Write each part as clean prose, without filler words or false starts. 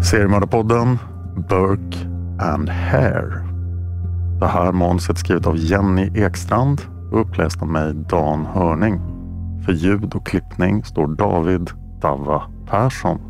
Seriemördarpodden Burke and Hare. Det här manuset är skrivet av Jenny Ekstrand och uppläst av mig, Dan Hörning. För ljud och klippning står David Dava Persson.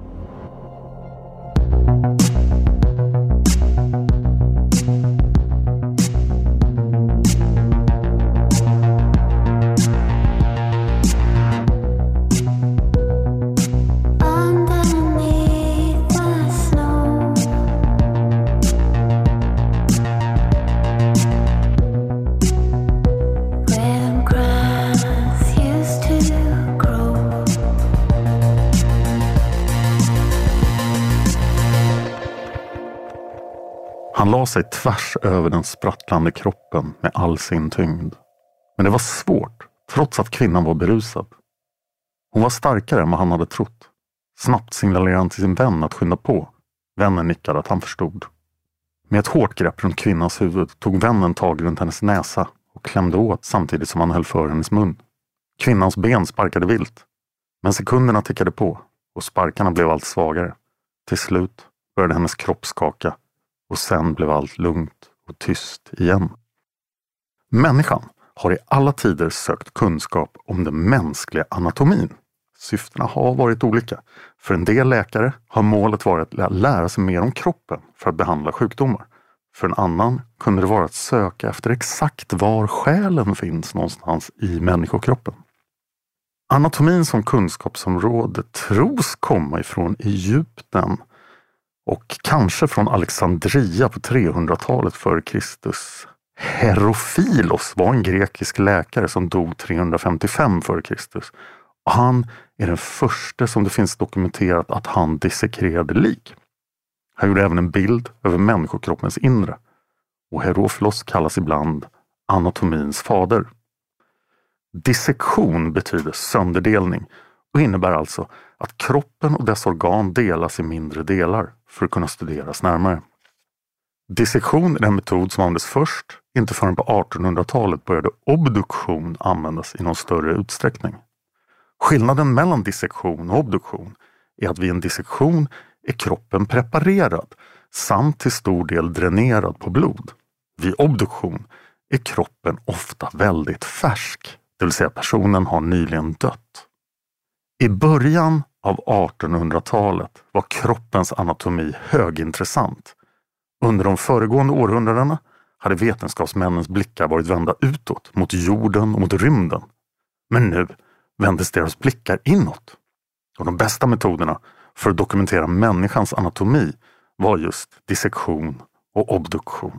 Han la sig tvärs över den sprattlande kroppen med all sin tyngd. Men det var svårt, trots att kvinnan var berusad. Hon var starkare än vad han hade trott. Snabbt signalerade han till sin vän att skynda på. Vännen nickade att han förstod. Med ett hårt grepp runt kvinnans huvud tog vännen tag runt hennes näsa och klämde åt samtidigt som han höll för hennes mun. Kvinnans ben sparkade vilt. Men sekunderna tickade på och sparkarna blev allt svagare. Till slut började hennes kropp skaka. Och sen blev allt lugnt och tyst igen. Människan har i alla tider sökt kunskap om den mänskliga anatomin. Syftena har varit olika. För en del läkare har målet varit att lära sig mer om kroppen för att behandla sjukdomar. För en annan kunde det vara att söka efter exakt var själen finns någonstans i människokroppen. Anatomin som kunskapsområde tros komma ifrån Egypten och kanske från Alexandria på 300-talet före Kristus. Herofilos var en grekisk läkare som dog 355 före Kristus. Och han är den första som det finns dokumenterat att han dissekrerade lik. Han gjorde även en bild över människokroppens inre. Och Herofilos kallas ibland anatomins fader. Dissektion betyder sönderdelning och innebär alltså att kroppen och dess organ delas i mindre delar för att kunna studeras närmare. Dissektion är en metod som användes först, inte förrän på 1800-talet började obduktion användas i någon större utsträckning. Skillnaden mellan dissektion och obduktion är att vid en dissektion är kroppen preparerad samt till stor del dränerad på blod. Vid obduktion är kroppen ofta väldigt färsk, det vill säga personen har nyligen dött. I början av 1800-talet var kroppens anatomi högintressant. Under de föregående århundradena hade vetenskapsmännens blickar varit vända utåt, mot jorden och mot rymden. Men nu vändes deras blickar inåt. Och de bästa metoderna för att dokumentera människans anatomi var just dissektion och obduktion.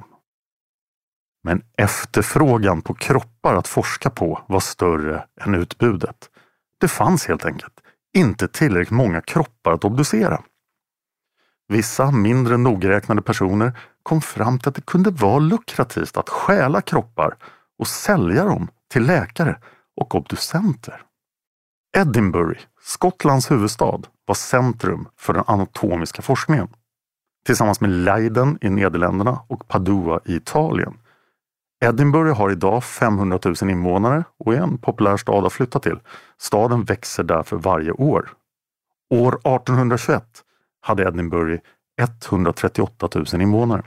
Men efterfrågan på kroppar att forska på var större än utbudet. Det fanns helt enkelt inte tillräckligt många kroppar att obducera. Vissa mindre nogräknade personer kom fram till att det kunde vara lukrativt att stjäla kroppar och sälja dem till läkare och obducenter. Edinburgh, Skottlands huvudstad, var centrum för den anatomiska forskningen. Tillsammans med Leiden i Nederländerna och Padua i Italien. Edinburgh har idag 500 000 invånare och är en populär stad att flytta till. Staden växer därför varje år. År 1821 hade Edinburgh 138 000 invånare.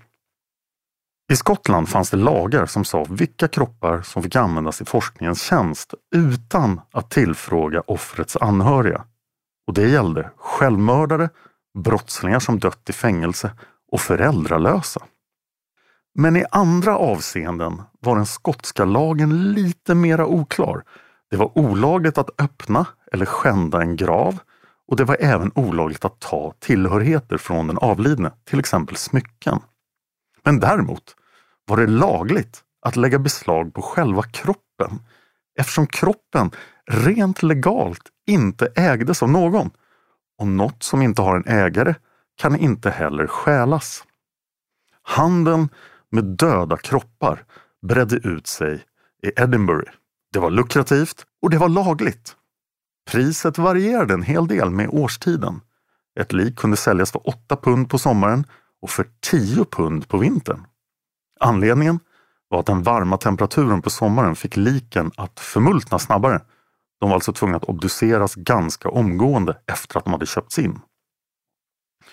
I Skottland fanns det lagar som sa vilka kroppar som fick användas i forskningens tjänst utan att tillfråga offrets anhöriga. Och det gällde självmördare, brottslingar som dött i fängelse och föräldralösa. Men i andra avseenden var den skotska lagen lite mera oklar. Det var olagligt att öppna eller skända en grav och det var även olagligt att ta tillhörigheter från den avlidne, till exempel smycken. Men däremot var det lagligt att lägga beslag på själva kroppen eftersom kroppen rent legalt inte ägdes av någon. Och något som inte har en ägare kan inte heller stjälas. Handeln med döda kroppar bredde ut sig i Edinburgh. Det var lukrativt och det var lagligt. Priset varierade en hel del med årstiden. Ett lik kunde säljas för 8 pund på sommaren och för 10 pund på vintern. Anledningen var att den varma temperaturen på sommaren fick liken att förmultna snabbare. De var alltså tvungna att obduceras ganska omgående efter att de hade köpts in.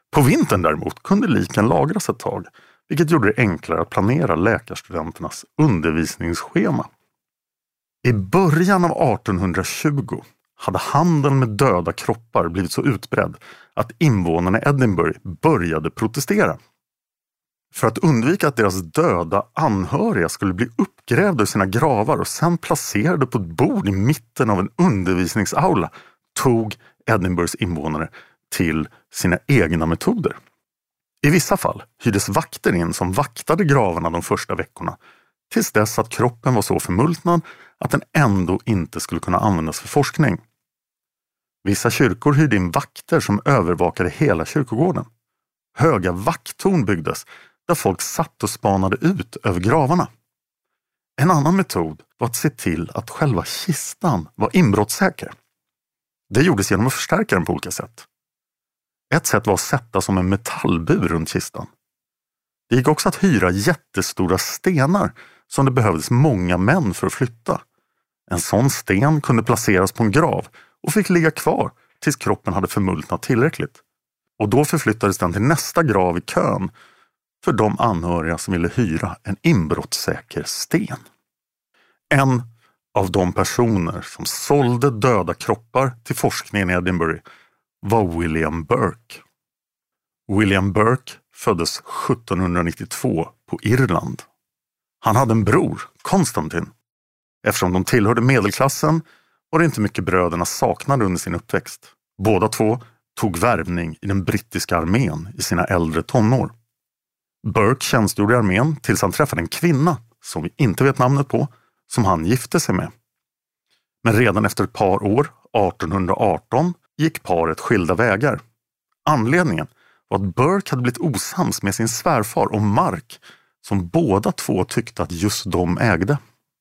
På vintern däremot kunde liken lagras ett tag, vilket gjorde det enklare att planera läkarstudenternas undervisningsschema. I början av 1820 hade handeln med döda kroppar blivit så utbredd att invånarna i Edinburgh började protestera. För att undvika att deras döda anhöriga skulle bli uppgrävda ur sina gravar och sen placerade på ett bord i mitten av en undervisningsaula tog Edinburghs invånare till sina egna metoder. I vissa fall hyrdes vakter in som vaktade gravarna de första veckorna tills dess att kroppen var så förmultnad att den ändå inte skulle kunna användas för forskning. Vissa kyrkor hyrde in vakter som övervakade hela kyrkogården. Höga vakttorn byggdes där folk satt och spanade ut över gravarna. En annan metod var att se till att själva kistan var inbrottssäker. Det gjordes genom att förstärka den på olika sätt. Ett sätt var att sätta som en metallbur runt kistan. Det gick också att hyra jättestora stenar som det behövdes många män för att flytta. En sån sten kunde placeras på en grav och fick ligga kvar tills kroppen hade förmultnat tillräckligt. Och då förflyttades den till nästa grav i kön för de anhöriga som ville hyra en inbrottssäker sten. En av de personer som sålde döda kroppar till forskningen i Edinburgh var William Burke. William Burke föddes 1792 på Irland. Han hade en bror, Konstantin. Eftersom de tillhörde medelklassen var det inte mycket bröderna saknade under sin uppväxt. Båda två tog värvning i den brittiska armén i sina äldre tonår. Burke tjänstgjorde i armén tills han träffade en kvinna, som vi inte vet namnet på, som han gifte sig med. Men redan efter ett par år, 1818, gick paret skilda vägar. Anledningen var att Burke hade blivit osams med sin svärfar om mark som båda två tyckte att just de ägde.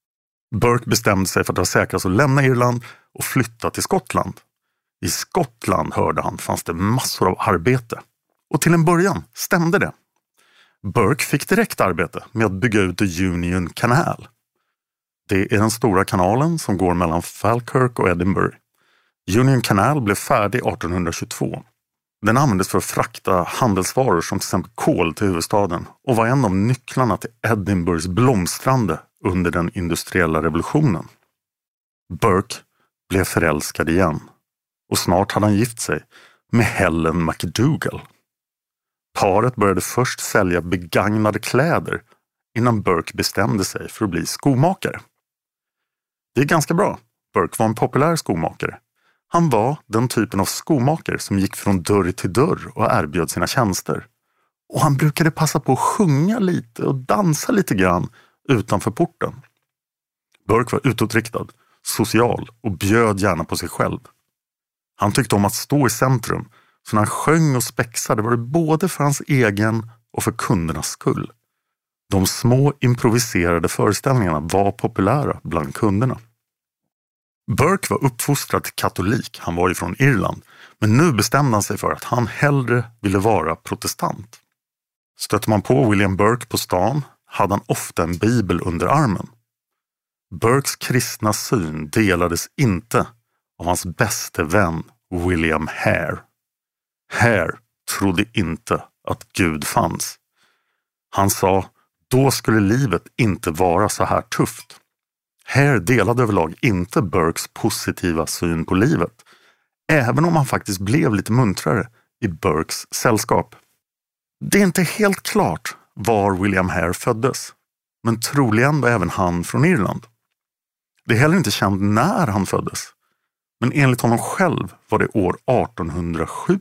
Burke bestämde sig för att det var säkrast att lämna Irland och flytta till Skottland. I Skottland, hörde han, fanns det massor av arbete. Och till en början stämde det. Burke fick direkt arbete med att bygga ut The Union Canal. Det är den stora kanalen som går mellan Falkirk och Edinburgh. Union Canal blev färdig 1822. Den användes för att frakta handelsvaror som till exempel kol till huvudstaden och var en av nycklarna till Edinburghs blomstrande under den industriella revolutionen. Burke blev förälskad igen och snart hade han gift sig med Helen McDougall. Paret började först sälja begagnade kläder innan Burke bestämde sig för att bli skomakare. Det är ganska bra. Burke var en populär skomakare. Han var den typen av skomakare som gick från dörr till dörr och erbjöd sina tjänster. Och han brukade passa på att sjunga lite och dansa lite grann utanför porten. Burke var utåtriktad, social och bjöd gärna på sig själv. Han tyckte om att stå i centrum, så när han sjöng och spexade var det både för hans egen och för kundernas skull. De små improviserade föreställningarna var populära bland kunderna. Burke var uppfostrad till katolik, han var ju från Irland, men nu bestämde han sig för att han hellre ville vara protestant. Stötte man på William Burke på stan hade han ofta en bibel under armen. Burkes kristna syn delades inte av hans bäste vän William Hare. Hare trodde inte att Gud fanns. Han sa, då skulle livet inte vara så här tufft. Hare delade överlag inte Burkes positiva syn på livet, även om han faktiskt blev lite muntrare i Burkes sällskap. Det är inte helt klart var William Hare föddes, men troligen var även han från Irland. Det är heller inte känt när han föddes, men enligt honom själv var det år 1807.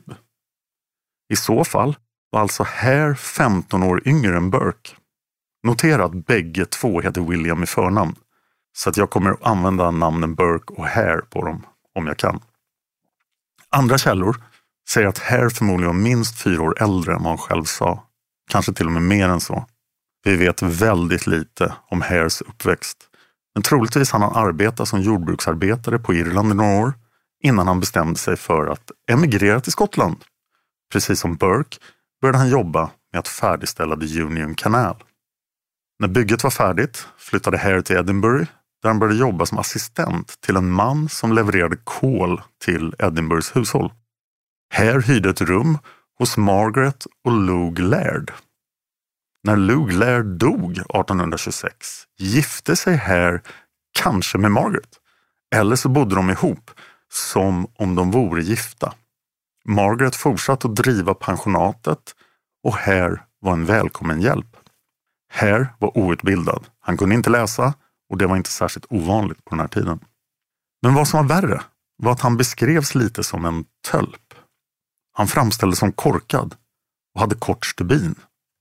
I så fall var alltså Hare 15 år yngre än Burke. Notera att bägge två heter William i förnamn, så att jag kommer att använda namnen Burke och Hare på dem om jag kan. Andra källor säger att Hare förmodligen var minst 4 år äldre än vad han själv sa. Kanske till och med mer än så. Vi vet väldigt lite om Hares uppväxt. Men troligtvis hann han arbeta som jordbruksarbetare på Irland i några år innan han bestämde sig för att emigrera till Skottland. Precis som Burke började han jobba med att färdigställa The Union Canal. När bygget var färdigt flyttade Hare till Edinburgh där han började jobba som assistent till en man som levererade kol till Edinburghs hushåll. Hare hyrde ett rum hos Margaret och Lugh Laird. När Lugh Laird dog 1826 gifte sig Hare kanske med Margaret, eller så bodde de ihop som om de vore gifta. Margaret fortsatte att driva pensionatet och Hare var en välkommen hjälp. Hare var outbildad, han kunde inte läsa och det var inte särskilt ovanligt på den här tiden. Men vad som var värre var att han beskrevs lite som en tölp. Han framställdes som korkad och hade kort stubin.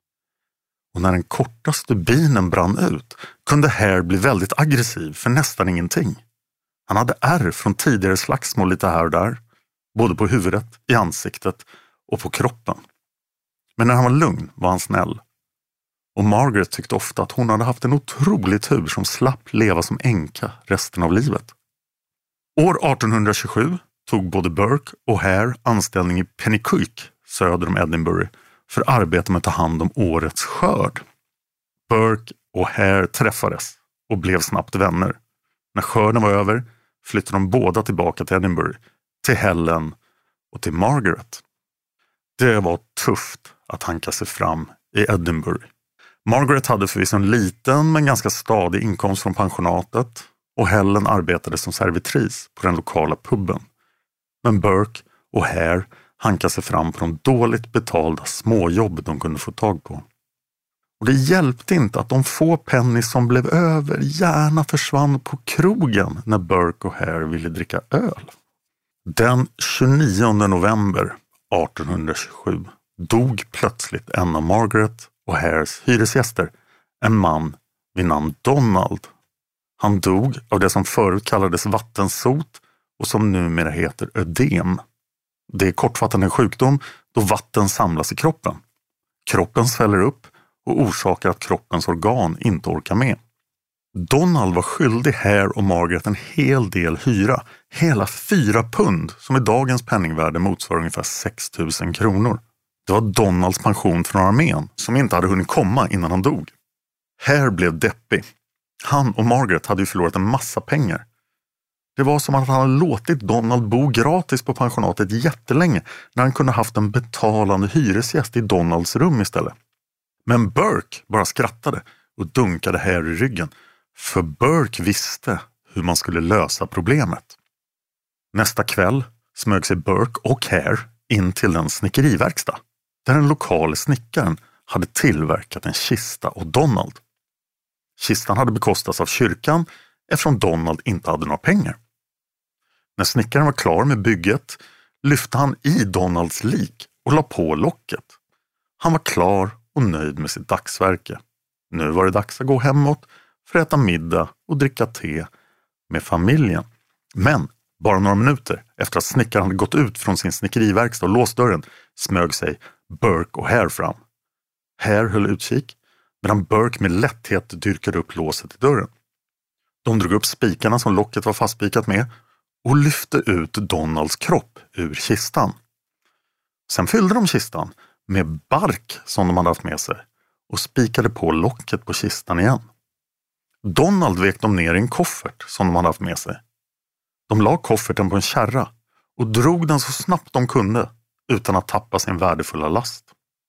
Och när den korta stubinen brann ut kunde Hare bli väldigt aggressiv för nästan ingenting. Han hade ärr från tidigare slagsmål lite här och där, både på huvudet, i ansiktet och på kroppen. Men när han var lugn var han snäll. Och Margaret tyckte ofta att hon hade haft en otrolig tur som slapp leva som änka resten av livet. År 1827 tog både Burke och Hare anställning i Penicuik söder om Edinburgh för arbete med att ta hand om årets skörd. Burke och Hare träffades och blev snabbt vänner. När skörden var över flyttade de båda tillbaka till Edinburgh, till Helen och till Margaret. Det var tufft att hanka sig fram i Edinburgh. Margaret hade förvisso en liten men ganska stadig inkomst från pensionatet och Helen arbetade som servitris på den lokala puben. Men Burke och Hare hankade sig fram på de dåligt betalda småjobb de kunde få tag på. Och det hjälpte inte att de få pennis som blev över gärna försvann på krogen när Burke och Hare ville dricka öl. Den 29 november 1827 dog plötsligt en av Margaret och Hares hyresgäster, en man vid namn Donald. Han dog av det som förut kallades vattensot och som numera heter ödem. Det är kortfattat en sjukdom då vatten samlas i kroppen. Kroppen sväller upp och orsakar att kroppens organ inte orkar med. Donald var skyldig Hare och Margaret en hel del hyra, hela 4 pund som i dagens penningvärde motsvarar ungefär 6 000 kronor. Det var Donalds pension från armén som inte hade hunnit komma innan han dog. Hare blev deppig. Han och Margaret hade ju förlorat en massa pengar. Det var som att han hade låtit Donald bo gratis på pensionatet jättelänge när han kunde haft en betalande hyresgäst i Donalds rum istället. Men Burke bara skrattade och dunkade Hare i ryggen, för Burke visste hur man skulle lösa problemet. Nästa kväll smög sig Burke och Hare in till den snickeriverkstad där den lokala snickaren hade tillverkat en kista åt Donald. Kistan hade bekostats av kyrkan eftersom Donald inte hade några pengar. När snickaren var klar med bygget lyfte han i Donalds lik och la på locket. Han var klar och nöjd med sitt dagsverke. Nu var det dags att gå hemåt för att äta middag och dricka te med familjen. Men bara några minuter efter att snickaren hade gått ut från sin snickeriverkstad och låst dörren smög sig Burke och Hare fram. Hare höll utkik medan Burke med lätthet dyrkade upp låset i dörren. De drog upp spikarna som locket var fastspikat med och lyfte ut Donalds kropp ur kistan. Sen fyllde de kistan med bark som de hade haft med sig och spikade på locket på kistan igen. Donald vek dem ner i en koffert som de hade haft med sig. De la kofferten på en kärra och drog den så snabbt de kunde utan att tappa sin värdefulla last.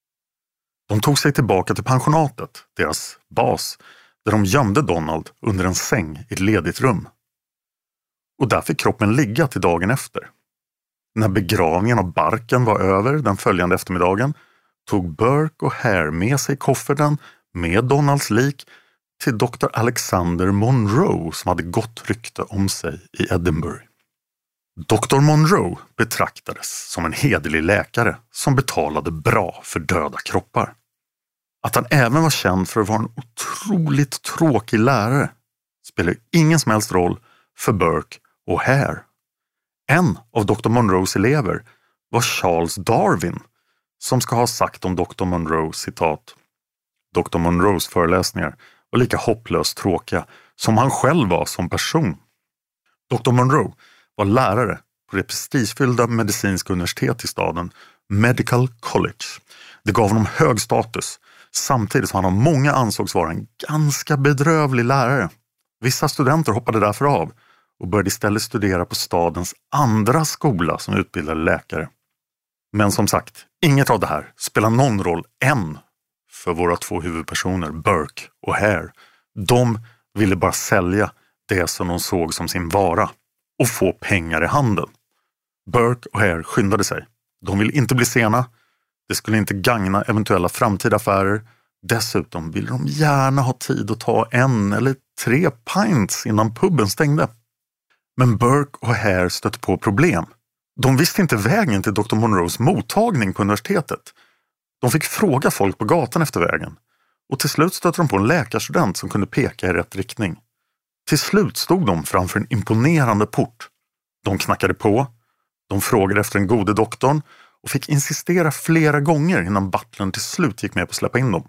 De tog sig tillbaka till pensionatet, deras bas, där de gömde Donald under en säng i ett ledigt rum. Och där fick kroppen ligga till dagen efter. När begravningen av barken var över den följande eftermiddagen tog Burke och Hare med sig kofferten med Donalds lik till Dr. Alexander Monroe som hade gott rykte om sig i Edinburgh. Dr. Monroe betraktades som en hederlig läkare som betalade bra för döda kroppar. Att han även var känd för att vara en otroligt tråkig lärare spelar ingen som helst roll för Burke och Hare. En av Dr. Monroes elever var Charles Darwin som ska ha sagt om Dr. Monroe, citat: Dr. Monroes föreläsningar var lika hopplöst tråkiga som han själv var som person. Dr. Monroe var lärare på det prestigefyllda medicinska universitet i staden, Medical College. Det gav honom hög status, samtidigt som han av många ansågs vara en ganska bedrövlig lärare. Vissa studenter hoppade därför av och började istället studera på stadens andra skola som utbildade läkare. Men som sagt, inget av det här spelar någon roll än för våra två huvudpersoner, Burke och Hare. De ville bara sälja det som de såg som sin vara och få pengar i handen. Burke och Hare skyndade sig. De ville inte bli sena. Det skulle inte gagna eventuella framtida affärer. Dessutom ville de gärna ha tid att ta 1 eller 3 pints innan puben stängde. Men Burke och Hare stötte på problem. De visste inte vägen till Dr. Monroes mottagning på universitetet. De fick fråga folk på gatan efter vägen. Och till slut stötte de på en läkarstudent som kunde peka i rätt riktning. Till slut stod de framför en imponerande port. De knackade på. De frågade efter den gode doktorn och fick insistera flera gånger innan butlern till slut gick med på att släppa in dem.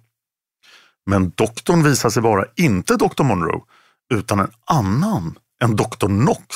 Men doktorn visade sig vara inte Dr. Monroe utan en annan, en Dr. Knox.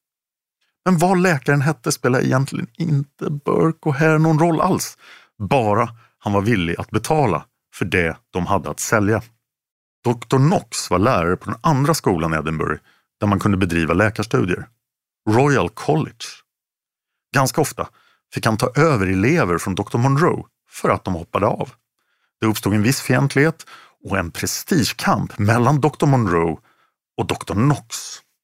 Men vad läkaren hette spelade egentligen inte Burke och Hare någon roll alls. Bara han var villig att betala för det de hade att sälja. Dr. Knox var lärare på den andra skolan i Edinburgh där man kunde bedriva läkarstudier. Royal College. Ganska ofta fick han ta över elever från Dr. Monroe för att de hoppade av. Det uppstod en viss fientlighet och en prestigekamp mellan Dr. Monroe och Dr. Knox.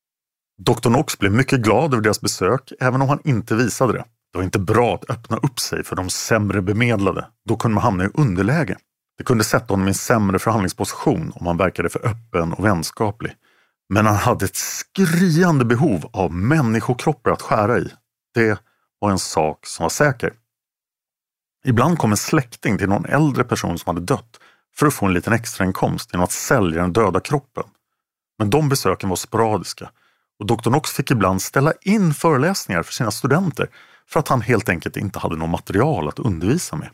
Dr. Knox blev mycket glad över deras besök även om han inte visade det. Det var inte bra att öppna upp sig för de sämre bemedlade. Då kunde man hamna i underläge. Det kunde sätta honom i en sämre förhandlingsposition om han verkade för öppen och vänskaplig. Men han hade ett skriande behov av människokroppar att skära i. Det var en sak som var säker. Ibland kom en släkting till någon äldre person som hade dött för att få en liten extrainkomst genom att sälja den döda kroppen. Men de besöken var sporadiska och Dr. Knox fick ibland ställa in föreläsningar för sina studenter för att han helt enkelt inte hade något material att undervisa med.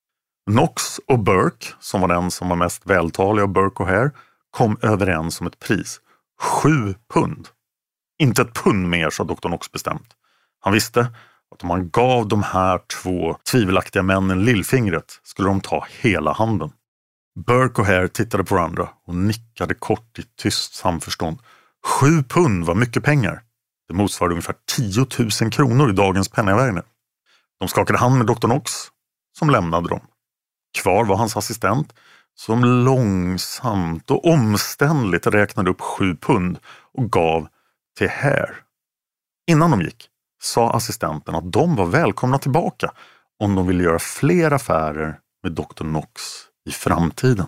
Knox och Burke, som var den som var mest vältalig av Burke och Hare, kom överens om ett pris. 7 pund. Inte ett pund mer, sa Dr. Knox bestämt. Han visste att om han gav de här 2 tvivelaktiga männen lillfingret skulle de ta hela handen. Burke och Hare tittade på varandra och nickade kort i tyst samförstånd. 7 pund var mycket pengar. Det motsvarade ungefär 10 000 kronor i dagens penningvärde. De skakade hand med Dr. Knox som lämnade dem. Kvar var hans assistent som långsamt och omständligt räknade upp 7 pund och gav till Hare. Innan de gick sa assistenten att de var välkomna tillbaka om de ville göra fler affärer med Dr. Knox i framtiden.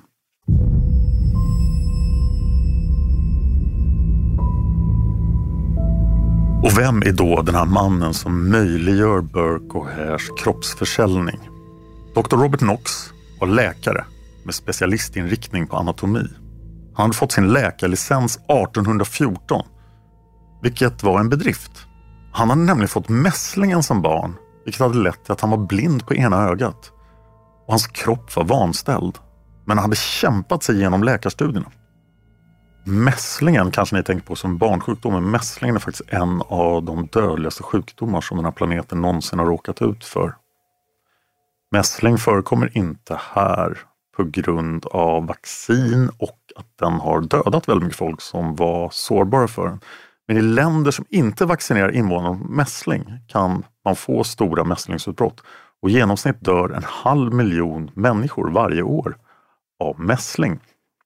Och vem är då den här mannen som möjliggör Burke och Hares kroppsförsäljning? Dr. Robert Knox var läkare med specialistinriktning på anatomi. Han hade fått sin läkarlicens 1814, vilket var en bedrift. Han hade nämligen fått mässlingen som barn, vilket hade lett till att han var blind på ena ögat. Och hans kropp var vanställd, men han hade kämpat sig igenom läkarstudierna. Mässlingen kanske ni tänker på som barnsjukdom, men mässlingen är faktiskt en av de dödligaste sjukdomar som den här planeten någonsin har råkat ut för. Mässling förekommer inte här på grund av vaccin och att den har dödat väldigt mycket folk som var sårbara för den. Men i länder som inte vaccinerar invånarna om mässling kan man få stora mässlingsutbrott. Och i genomsnitt dör 500 000 människor varje år av mässling.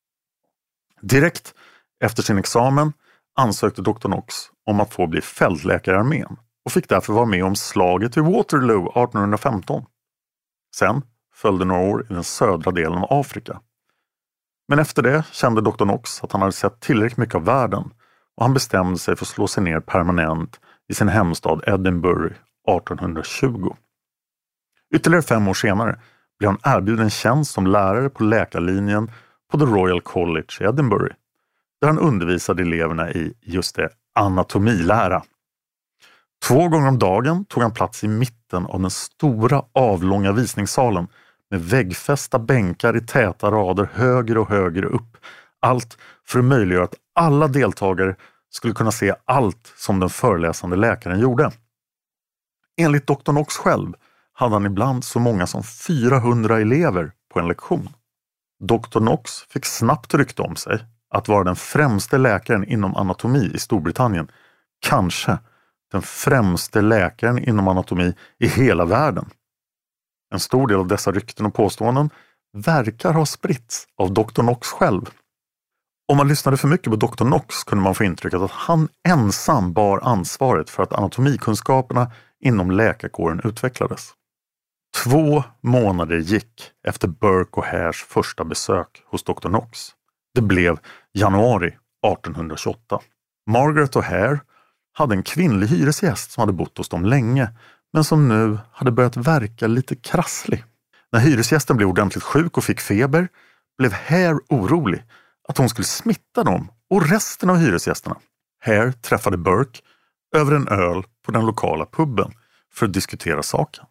Direkt efter sin examen ansökte Dr. Knox om att få bli fältläkare i armén och fick därför vara med om slaget vid Waterloo 1815. Sen följde några år i den södra delen av Afrika. Men efter det kände Dr. Knox att han hade sett tillräckligt mycket av världen och han bestämde sig för att slå sig ner permanent i sin hemstad Edinburgh 1820. Ytterligare 5 år senare blev han erbjuden tjänst som lärare på läkarlinjen på The Royal College i Edinburgh, där han undervisade eleverna i just det, anatomilära. 2 gånger om dagen tog han plats i mitten av den stora avlånga visningssalen med väggfästa bänkar i täta rader högre och högre upp. Allt för att möjliggöra att alla deltagare skulle kunna se allt som den föreläsande läkaren gjorde. Enligt Dr. Knox själv hade han ibland så många som 400 elever på en lektion. Dr. Knox fick snabbt rykte om sig att vara den främste läkaren inom anatomi i Storbritannien. Kanske den främste läkaren inom anatomi i hela världen. En stor del av dessa rykten och påståenden verkar ha spritts av Dr. Knox själv. Om man lyssnade för mycket på Dr. Knox kunde man få intrycket att han ensam bar ansvaret för att anatomikunskaperna inom läkarkåren utvecklades. 2 månader gick efter Burke och Hares första besök hos Dr. Knox. Det blev januari 1828. Margaret och Hare hade en kvinnlig hyresgäst som hade bott hos dem länge, men som nu hade börjat verka lite krasslig. När hyresgästen blev ordentligt sjuk och fick feber blev Hare orolig att hon skulle smitta dem och resten av hyresgästerna. Hare träffade Burke över en öl på den lokala puben för att diskutera saken.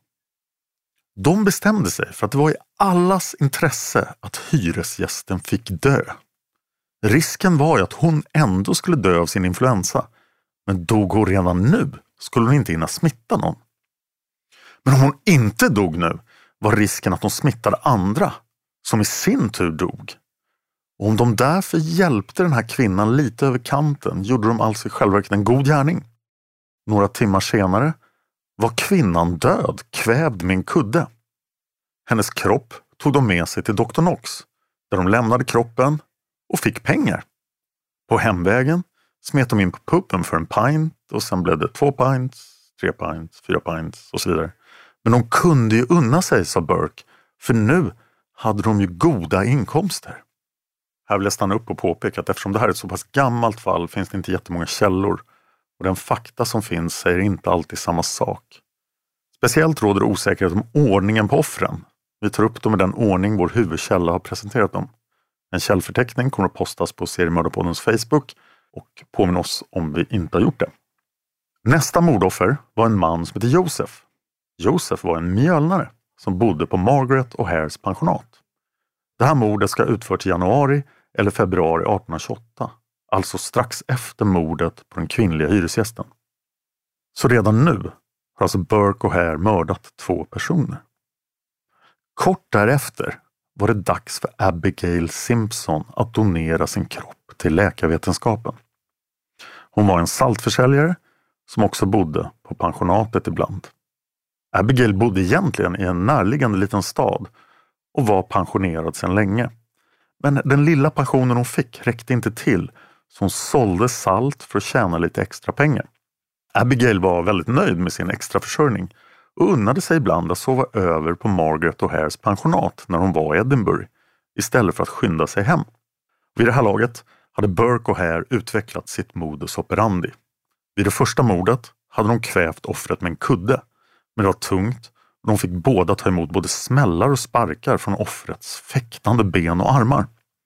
De bestämde sig för att det var i allas intresse att hyresgästen fick dö. Risken var ju att hon ändå skulle dö av sin influensa, men dog hon redan nu skulle hon inte hinna smitta någon. Men om hon inte dog nu var risken att hon smittade andra, som i sin tur dog. Och om de därför hjälpte den här kvinnan lite över kanten gjorde de alltså i själva verket en god gärning. Några timmar senare var kvinnan död, kvävd med en kudde. Hennes kropp tog de med sig till Dr. Knox, där de lämnade kroppen och fick pengar. På hemvägen smet de in på puben för en pint och sen blev det 2 pints, 3 pints, 4 pints och så vidare. Men de kunde ju unna sig, sa Burke, för nu hade de ju goda inkomster. Här vill jag stanna upp och påpeka att eftersom det här är ett så pass gammalt fall finns det inte jättemånga källor och den fakta som finns säger inte alltid samma sak. Speciellt råder osäkerhet om ordningen på offren. Vi tar upp dem i den ordning vår huvudkälla har presenterat dem. En källförteckning kommer att postas på Seriemördarpoddens Facebook och påminner oss om vi inte har gjort det. Nästa mordoffer var en man som heter Joseph. Joseph var en mjölnare som bodde på Margaret och Hares pensionat. Det här mordet ska utföras i januari eller februari 1828, alltså strax efter mordet på den kvinnliga hyresgästen. Så redan nu har alltså Burke och Hare mördat 2 personer. Kort därefter var det dags för Abigail Simpson att donera sin kropp till läkarvetenskapen. Hon var en saltförsäljare som också bodde på pensionatet ibland. Abigail bodde egentligen i en närliggande liten stad och var pensionerad sedan länge. Men den lilla pensionen hon fick räckte inte till, så hon sålde salt för att tjäna lite extra pengar. Abigail var väldigt nöjd med sin extra försörjning och unnade sig ibland att sova över på Margaret och Hares pensionat när hon var i Edinburgh, istället för att skynda sig hem. Vid det här laget hade Burke och Hare utvecklat sitt modus operandi. Vid det första mordet hade de kvävt offret med en kudde, men det var tungt och de fick båda ta emot både smällar och sparkar från offrets fäktande ben och armar.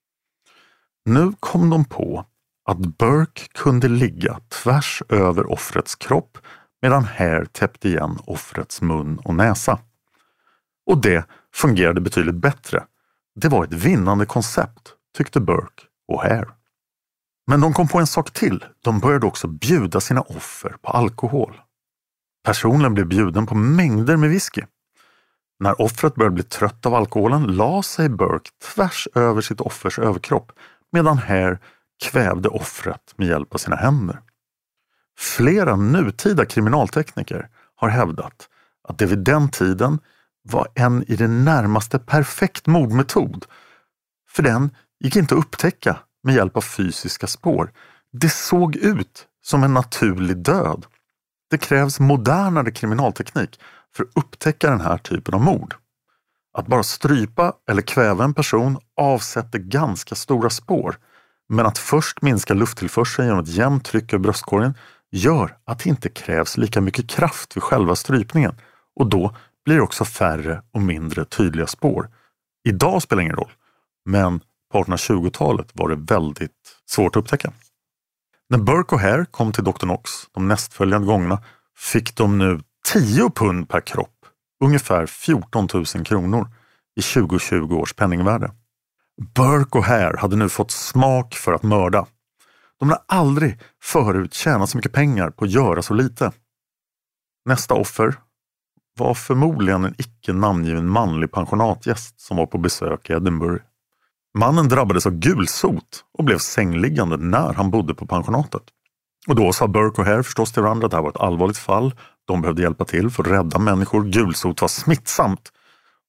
Nu kom de på att Burke kunde ligga tvärs över offrets kropp medan Hare täppte igen offrets mun och näsa. Och det fungerade betydligt bättre. Det var ett vinnande koncept, tyckte Burke och Hare. Men de kom på en sak till. De började också bjuda sina offer på alkohol. Personen blev bjuden på mängder med whisky. När offret började bli trött av alkoholen la sig Burke tvärs över sitt offers överkropp medan Hare kvävde offret med hjälp av sina händer. Flera nutida kriminaltekniker har hävdat att det vid den tiden var en i det närmaste perfekt mordmetod. För den gick inte att upptäcka med hjälp av fysiska spår. Det såg ut som en naturlig död. Det krävs modernare kriminalteknik för att upptäcka den här typen av mord. Att bara strypa eller kväva en person avsätter ganska stora spår. Men att först minska lufttillförseln genom ett jämnt tryck över bröstkorgen gör att det inte krävs lika mycket kraft vid själva strypningen. Och då blir det också färre och mindre tydliga spår. Idag spelar ingen roll, men på 1820-talet var det väldigt svårt att upptäcka. När Burke och Hare kom till Dr. Knox de nästföljande gångerna fick de nu 10 pund per kropp, ungefär 14 000 kronor i 2020 års penningvärde. Burke och Hare hade nu fått smak för att mörda. De hade aldrig förut tjänat så mycket pengar på att göra så lite. Nästa offer var förmodligen en icke namngiven manlig pensionatgäst som var på besök i Edinburgh. Mannen drabbades av gulsot och blev sängliggande när han bodde på pensionatet. Och då sa Burke och Hare förstås till varandra att det här var ett allvarligt fall. De behövde hjälpa till för att rädda människor. Gulsot var smittsamt.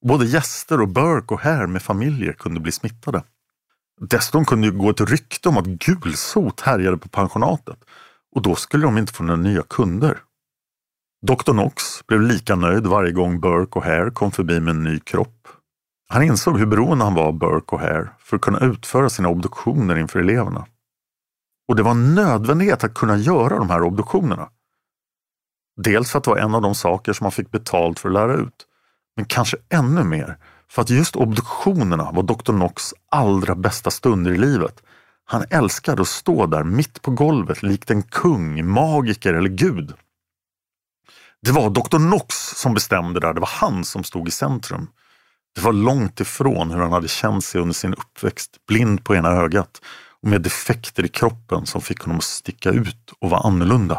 Både gäster och Burke och Hare med familjer kunde bli smittade. Dessutom kunde ju gå ett rykte om att gulsot härjade på pensionatet och då skulle de inte få några nya kunder. Dr. Knox blev lika nöjd varje gång Burke och Hare kom förbi med en ny kropp. Han insåg hur beroende han var av Burke och Hare för att kunna utföra sina obduktioner inför eleverna. Och det var en nödvändighet att kunna göra de här obduktionerna. Dels för att det var en av de saker som man fick betalt för att lära ut. Men kanske ännu mer för att just obduktionerna var Dr. Knox allra bästa stunder i livet. Han älskade att stå där mitt på golvet likt en kung, magiker eller gud. Det var Dr. Knox som bestämde där, det var han som stod i centrum. Det var långt ifrån hur han hade känt sig under sin uppväxt, blind på ena ögat och med defekter i kroppen som fick honom att sticka ut och vara annorlunda.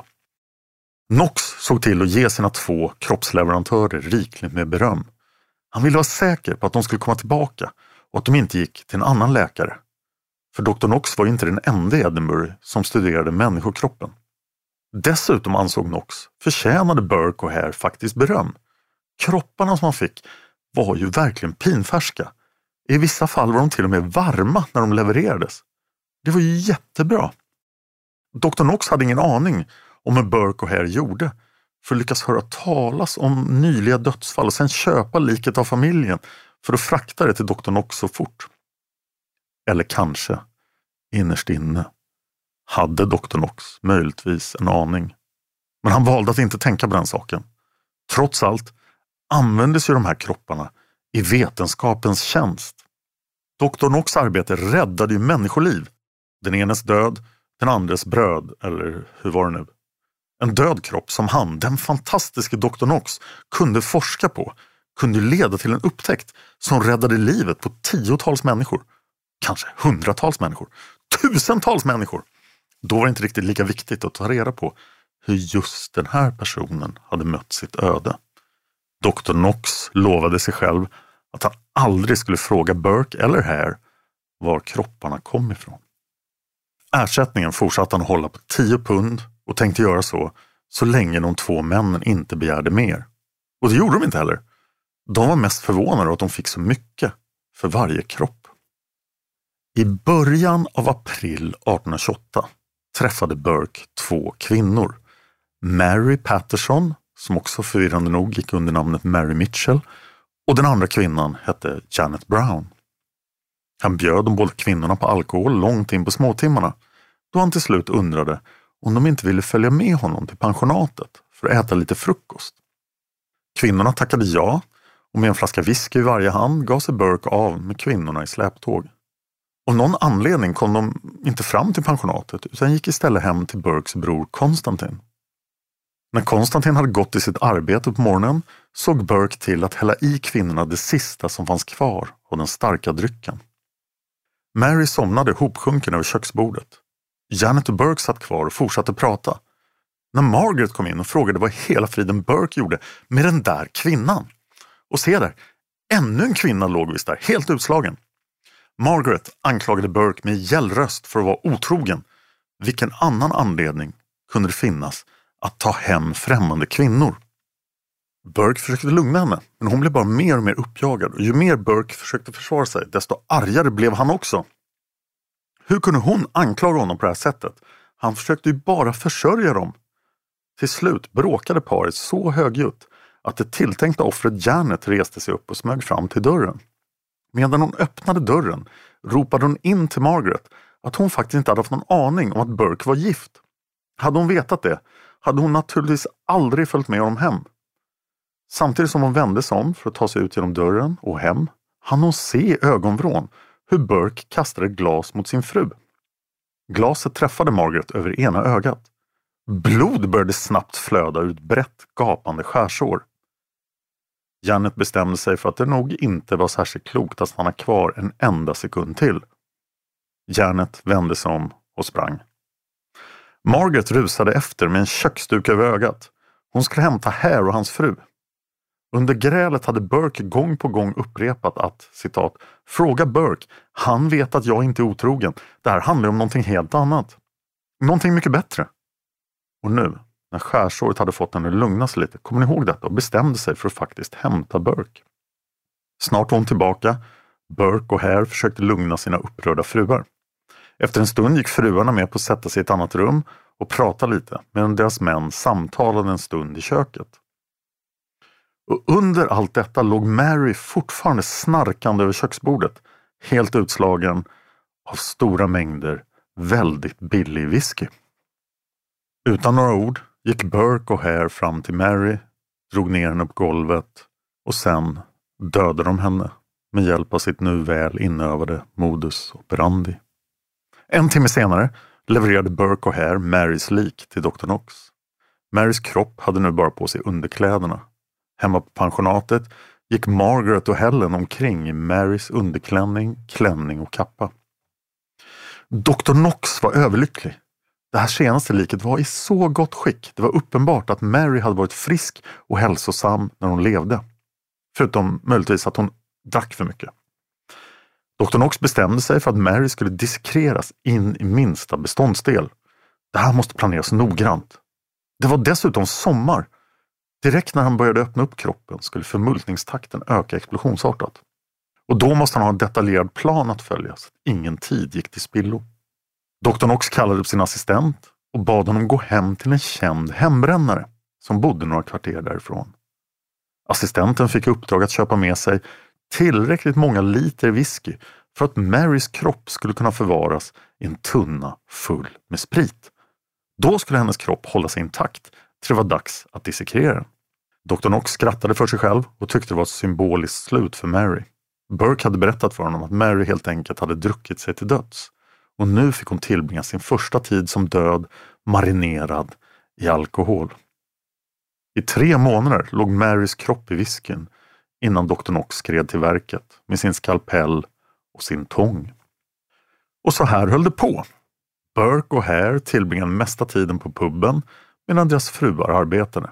Knox såg till att ge sina 2 kroppsleverantörer rikligt med beröm. Han ville vara säker på att de skulle komma tillbaka och att de inte gick till en annan läkare. För Dr. Knox var inte den enda i Edinburgh som studerade människokroppen. Dessutom ansåg Knox förtjänade Burke och Hare faktiskt beröm. Kropparna som han fick var ju verkligen pinfärska. I vissa fall var de till och med varma när de levererades. Det var ju jättebra. Dr. Knox hade ingen aning om hur Burke och Hare gjorde för att lyckas höra talas om nyliga dödsfall och sen köpa liket av familjen för att frakta det till Dr. Knox så fort. Eller kanske, innerst inne, hade Dr. Knox möjligtvis en aning. Men han valde att inte tänka på den saken. Trots allt användes ju de här kropparna i vetenskapens tjänst. Dr. Knox arbete räddade ju människoliv. Den enes död, den andres bröd, eller hur var det nu? En död kropp som han, den fantastiska Dr. Knox, kunde forska på, kunde leda till en upptäckt som räddade livet på 10-tals människor. Kanske 100-tals människor. 1000-tals människor. Då var det inte riktigt lika viktigt att ta reda på hur just den här personen hade mött sitt öde. Dr. Knox lovade sig själv att han aldrig skulle fråga Burke eller Hare var kropparna kom ifrån. Ersättningen fortsatte han hålla på 10 pund och tänkte göra så länge de 2 männen inte begärde mer. Och det gjorde de inte heller. De var mest förvånade att de fick så mycket för varje kropp. I början av april 1828 träffade Burke 2 kvinnor. Mary Patterson, som också förvirrande nog gick under namnet Mary Mitchell, och den andra kvinnan hette Janet Brown. Han bjöd de båda kvinnorna på alkohol långt in på småtimmarna, då han till slut undrade om de inte ville följa med honom till pensionatet för att äta lite frukost. Kvinnorna tackade ja, och med en flaska whisky i varje hand gav sig Burke av med kvinnorna i släptåg. Av någon anledning kom de inte fram till pensionatet utan gick istället hem till Burkes bror Konstantin. När Konstantin hade gått i sitt arbete på morgonen såg Burke till att hälla i kvinnorna det sista som fanns kvar av den starka drycken. Mary somnade hopsjunken över köksbordet. Janet och Burke satt kvar och fortsatte prata. När Margaret kom in och frågade vad hela friden Burke gjorde med den där kvinnan. Och se där, ännu en kvinna låg visst där, helt utslagen. Margaret anklagade Burke med gällröst för att vara otrogen. Vilken annan anledning kunde det finnas att ta hem främmande kvinnor? Burke försökte lugna henne, men hon blev bara mer och mer uppjagad. Och ju mer Burke försökte försvara sig, desto argare blev han också. Hur kunde hon anklaga honom på det här sättet? Han försökte ju bara försörja dem. Till slut bråkade paret så högljutt att det tilltänkta offret Janet reste sig upp och smög fram till dörren. Medan hon öppnade dörren ropade hon in till Margaret att hon faktiskt inte hade haft någon aning om att Burke var gift. Hade hon vetat det hade hon naturligtvis aldrig följt med honom hem. Samtidigt som hon vände sig om för att ta sig ut genom dörren och hem hann hon se i ögonvrån hur Burke kastade ett glas mot sin fru. Glaset träffade Margaret över ena ögat. Blod började snabbt flöda ur ett brett gapande skärsår. Janet bestämde sig för att det nog inte var särskilt klokt att stanna kvar en enda sekund till. Janet vände sig om och sprang. Margaret rusade efter med en köksduk över ögat. Hon skulle hämta Hare och hans fru. Under grälet hade Burke gång på gång upprepat att, citat, fråga Burke, han vet att jag inte är otrogen. Det här handlar om någonting helt annat. Någonting mycket bättre. Och nu, när skärsåret hade fått henne att lugna sig lite, kom hon ihåg detta och bestämde sig för att faktiskt hämta Burke. Snart var hon tillbaka. Burke och Hare försökte lugna sina upprörda fruar. Efter en stund gick fruarna med på att sätta sig i ett annat rum och prata lite, medan deras män samtalade en stund i köket. Och under allt detta låg Mary fortfarande snarkande över köksbordet, helt utslagen av stora mängder väldigt billig whisky. Utan några ord gick Burke och Hare fram till Mary, drog ner henne på golvet och sen dödade de henne med hjälp av sitt nu väl inövade modus operandi. En timme senare levererade Burke och Hare Marys lik till Dr. Knox. Marys kropp hade nu bara på sig underkläderna. Hemma på pensionatet gick Margaret och Helen omkring i Marys underklänning, klänning och kappa. Dr. Knox var överlycklig. Det här senaste liket var i så gott skick. Det var uppenbart att Mary hade varit frisk och hälsosam när hon levde. Förutom möjligtvis att hon drack för mycket. Dr. Knox bestämde sig för att Mary skulle dissekreras in i minsta beståndsdel. Det här måste planeras noggrant. Det var dessutom sommar. Direkt när han började öppna upp kroppen skulle förmultningstakten öka explosionsartat. Och då måste han ha en detaljerad plan att följa så att ingen tid gick till spillo. Dr. Knox kallade upp sin assistent och bad honom gå hem till en känd hembrännare som bodde några kvarter därifrån. Assistenten fick uppdrag att köpa med sig tillräckligt många liter whisky för att Marys kropp skulle kunna förvaras i en tunna full med sprit. Då skulle hennes kropp hålla sig intakt till det var dags att dissekrera den. Dr. Knox skrattade för sig själv och tyckte det var ett symboliskt slut för Mary. Burke hade berättat för honom att Mary helt enkelt hade druckit sig till döds. Och nu fick hon tillbringa sin första tid som död, marinerad i alkohol. I 3 månader låg Marys kropp i whiskyn innan Dr. Knox skred till verket med sin skalpell och sin tång. Och så här höll det på. Burke och Hare tillbringade mesta tiden på puben medan deras fruar arbetade.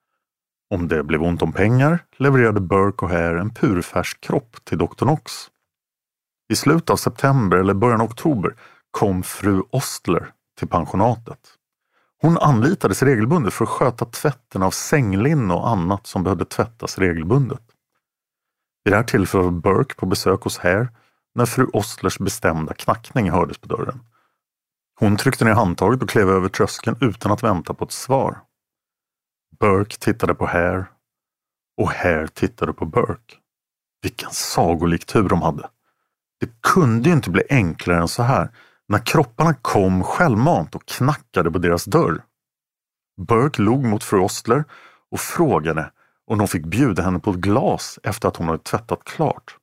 Om det blev ont om pengar levererade Burke och Hare en purfärsk kropp till Dr. Knox. I slutet av september eller början av oktober kom fru Ostler till pensionatet. Hon anlitades regelbundet för att sköta tvätten av sänglinne och annat som behövde tvättas regelbundet. Vid det här tillfället var Burke på besök hos Hare när fru Ostlers bestämda knackning hördes på dörren. Hon tryckte ner handtaget och klev över tröskeln utan att vänta på ett svar. Burke tittade på Hare och Hare tittade på Burke. Vilken sagolik tur de hade. Det kunde ju inte bli enklare än så här när kropparna kom självmant och knackade på deras dörr. Burke log mot fru Ostler och frågade om de fick bjuda henne på ett glas efter att hon hade tvättat klart.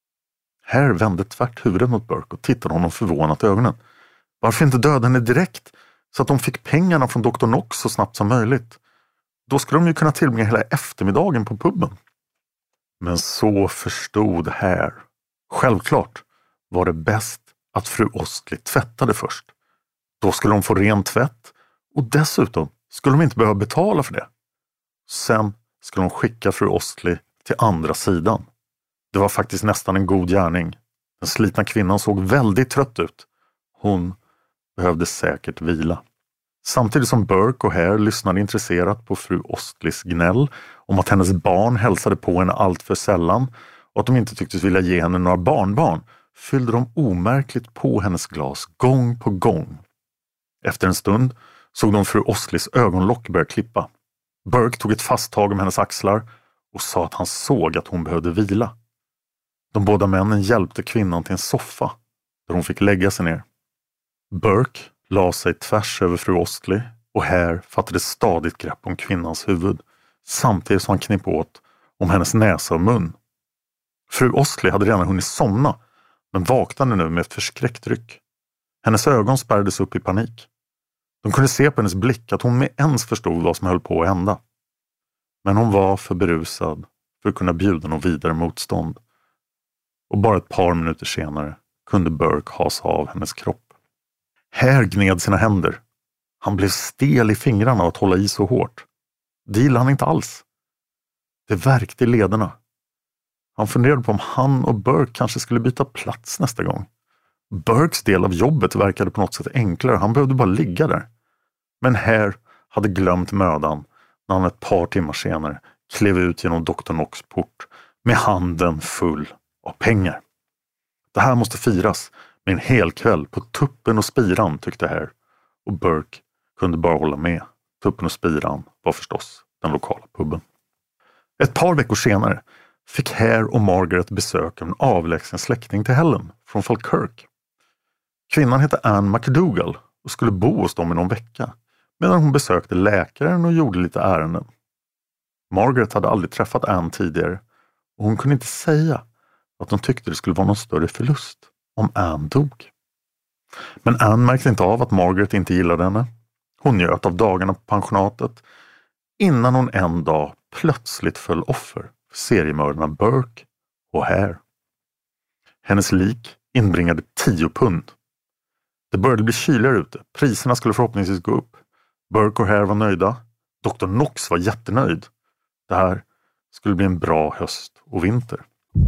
Hare vände tvärt huvudet mot Burke och tittade honom förvånat i ögonen. Varför inte döda henne direkt så att de fick pengarna från Dr. Knox så snabbt som möjligt? Då skulle de ju kunna tillbringa hela eftermiddagen på puben. Men så förstod Hare. Självklart var det bäst att fru Ostler tvättade först. Då skulle de få ren tvätt och dessutom skulle de inte behöva betala för det. Sen skulle de skicka fru Ostler till andra sidan. Det var faktiskt nästan en god gärning. Den slitna kvinnan såg väldigt trött ut. Hon behövde säkert vila. Samtidigt som Burke och Hare lyssnade intresserat på fru Ostlers gnäll om att hennes barn hälsade på henne allt för sällan och att de inte tycktes vilja ge henne några barnbarn, fyllde de omärkligt på hennes glas gång på gång. Efter en stund såg de fru Ostlers ögonlock börja klippa. Burke tog ett fast tag om hennes axlar och sa att han såg att hon behövde vila. De båda männen hjälpte kvinnan till en soffa där hon fick lägga sig ner. Burke la sig tvärs över fru Ostler och Hare fattade stadigt grepp om kvinnans huvud samtidigt som han knep åt om hennes näsa och mun. Fru Ostler hade redan hunnit somna men vaknade nu med ett förskräckt ryck. Hennes ögon spärrades upp i panik. De kunde se på hennes blick att hon med ens förstod vad som höll på att hända. Men hon var för berusad för att kunna bjuda någon vidare motstånd. Och bara ett par minuter senare kunde Burke hasa av hennes kropp. Hare gned sina händer. Han blev stel i fingrarna av att hålla i så hårt. Det gillade han inte alls. Det värkte i lederna. Han funderade på om han och Burke kanske skulle byta plats nästa gång. Burkes del av jobbet verkade på något sätt enklare. Han behövde bara ligga där. Men Hare hade glömt mödan när han ett par timmar senare klev ut genom Dr. Knox port med handen full av pengar. Det här måste firas med en hel kväll på Tuppen och Spiran, tyckte Hare. Och Burke kunde bara hålla med. Tuppen och Spiran var förstås den lokala puben. Ett par veckor senare fick Hare och Margaret besök av en avlägsen släkting till Helen från Falkirk. Kvinnan hette Anne McDougall och skulle bo hos dem i någon vecka, medan hon besökte läkaren och gjorde lite ärenden. Margaret hade aldrig träffat Anne tidigare och hon kunde inte säga att hon tyckte det skulle vara någon större förlust om Anne dog. Men Anne märkte inte av att Margaret inte gillade henne. Hon njöt av dagarna på pensionatet innan hon en dag plötsligt föll offer för seriemördarna Burke och Hare. Hennes lik inbringade 10 pund. Det började bli kyligare ute. Priserna skulle förhoppningsvis gå upp. Burke och Hare var nöjda. Dr. Knox var jättenöjd. Det här skulle bli en bra höst och vinter.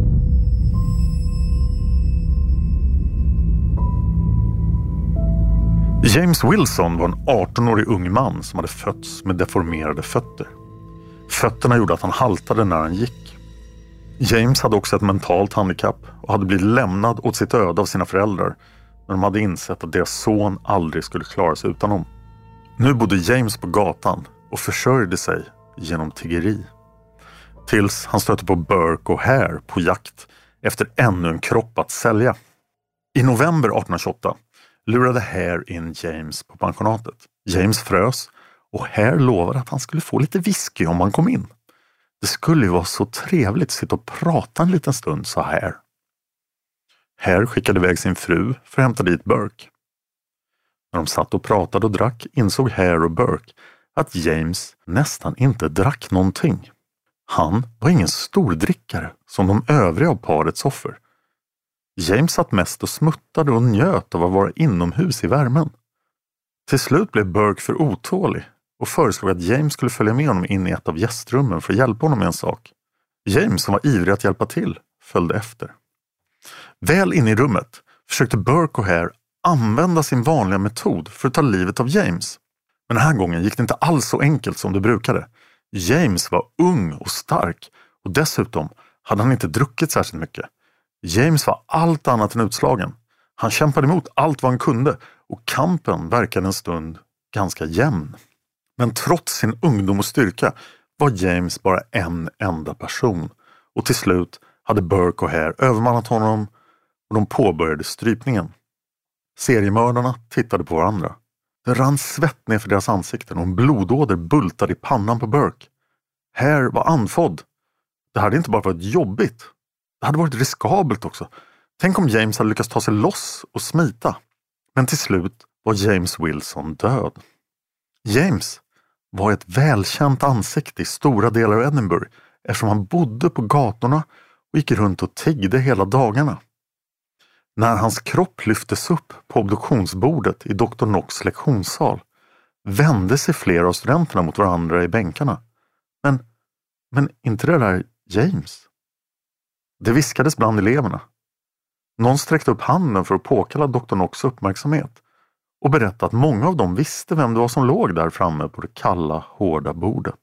James Wilson var en 18-årig ung man som hade fötts med deformerade fötter. Fötterna gjorde att han haltade när han gick. James hade också ett mentalt handikapp och hade blivit lämnad åt sitt öde av sina föräldrar när de hade insett att deras son aldrig skulle klara sig utan honom. Nu bodde James på gatan och försörjde sig genom tiggeri. Tills han stötte på Burke och Hare på jakt efter ännu en kropp att sälja. I november 1828 lurade Hare in James på pensionatet. James frös och Hare lovade att han skulle få lite whisky om han kom in. Det skulle ju vara så trevligt att sitta och prata en liten stund, sa Hare. Hare skickade iväg sin fru för att hämta dit Burke. När de satt och pratade och drack insåg Hare och Burke att James nästan inte drack någonting. Han var ingen stordrickare som de övriga av parets offer. James satt mest och smuttade och njöt av att vara inomhus i värmen. Till slut blev Burke för otålig och föreslog att James skulle följa med honom in i ett av gästrummen för att hjälpa honom med en sak. James, som var ivrig att hjälpa till, följde efter. Väl inne i rummet försökte Burke och Hare använda sin vanliga metod för att ta livet av James. Men den här gången gick det inte alls så enkelt som det brukade. James var ung och stark och dessutom hade han inte druckit särskilt mycket. James var allt annat än utslagen. Han kämpade emot allt vad han kunde och kampen verkade en stund ganska jämn. Men trots sin ungdom och styrka var James bara en enda person och till slut hade Burke och Hare övermannat honom och de påbörjade strypningen. Seriemördarna tittade på varandra. Det rann svett ner för deras ansikten och en blodåder bultade i pannan på Burke. Hare var andfådd. Det hade inte bara varit jobbigt. Det hade varit riskabelt också. Tänk om James hade lyckats ta sig loss och smita. Men till slut var James Wilson död. James var ett välkänt ansikte i stora delar av Edinburgh eftersom han bodde på gatorna och gick runt och tiggde hela dagarna. När hans kropp lyftes upp på obduktionsbordet i Dr. Knox lektionssal vände sig flera av studenterna mot varandra i bänkarna. Men inte det där James? Det viskades bland eleverna. Någon sträckte upp handen för att påkalla Dr. Knox uppmärksamhet och berätta att många av dem visste vem det var som låg där framme på det kalla, hårda bordet.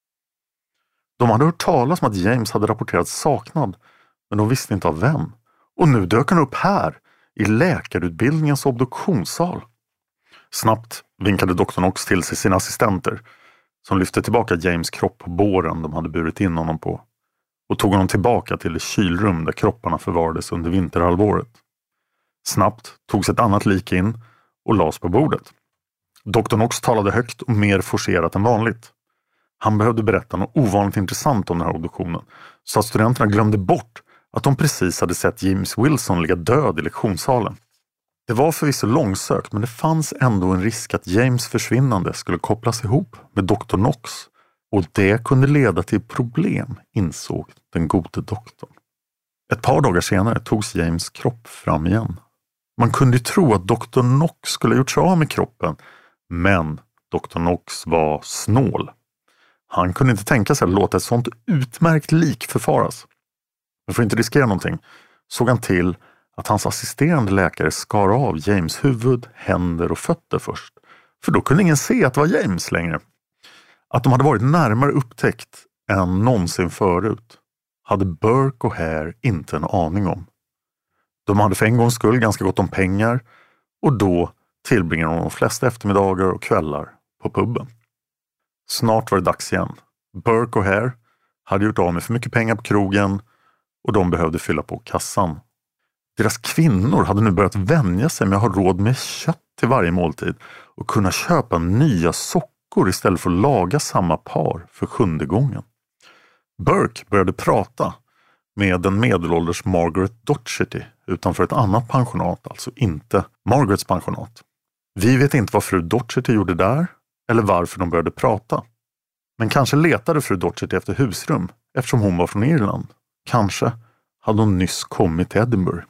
De hade hört talas om att James hade rapporterat saknad, men de visste inte av vem. Och nu dök han upp här, i läkarutbildningens obduktionssal. Snabbt vinkade Dr. Knox till sig sina assistenter, som lyfte tillbaka James kropp på båren de hade burit in honom på, och tog honom tillbaka till det kylrum där kropparna förvarades under vinterhalvåret. Snabbt togs ett annat lik in och lades på bordet. Dr. Knox talade högt och mer forcerat än vanligt. Han behövde berätta något ovanligt intressant om den här obduktionen, så att studenterna glömde bort att de precis hade sett James Wilson ligga död i lektionssalen. Det var förvisso långsökt, men det fanns ändå en risk att James försvinnande skulle kopplas ihop med Dr. Knox, och det kunde leda till problem, insåg den gode doktorn. Ett par dagar senare togs James kropp fram igen. Man kunde ju tro att Dr. Knox skulle ha gjort sig av med kroppen, men Dr. Knox var snål. Han kunde inte tänka sig att låta ett sånt utmärkt lik förfaras. Men för att inte riskera någonting såg han till att hans assisterande läkare skar av James huvud, händer och fötter först. För då kunde ingen se att det var James längre. Att de hade varit närmare upptäckt än någonsin förut. hade Burke och Hare inte en aning om. De hade för en gångs skull ganska gott om pengar och då tillbringade de flesta eftermiddagar och kvällar på puben. Snart var det dags igen. Burke och Hare hade gjort av med för mycket pengar på krogen och de behövde fylla på kassan. Deras kvinnor hade nu börjat vänja sig med att ha råd med kött till varje måltid och kunna köpa nya sockor istället för att laga samma par för 7:e gången. Burke började prata med den medelålders Margaret Docherty utanför ett annat pensionat, alltså inte Margarets pensionat. Vi vet inte vad fru Docherty gjorde där eller varför de började prata. Men kanske letade fru Docherty efter husrum eftersom hon var från Irland. Kanske hade hon nyss kommit till Edinburgh.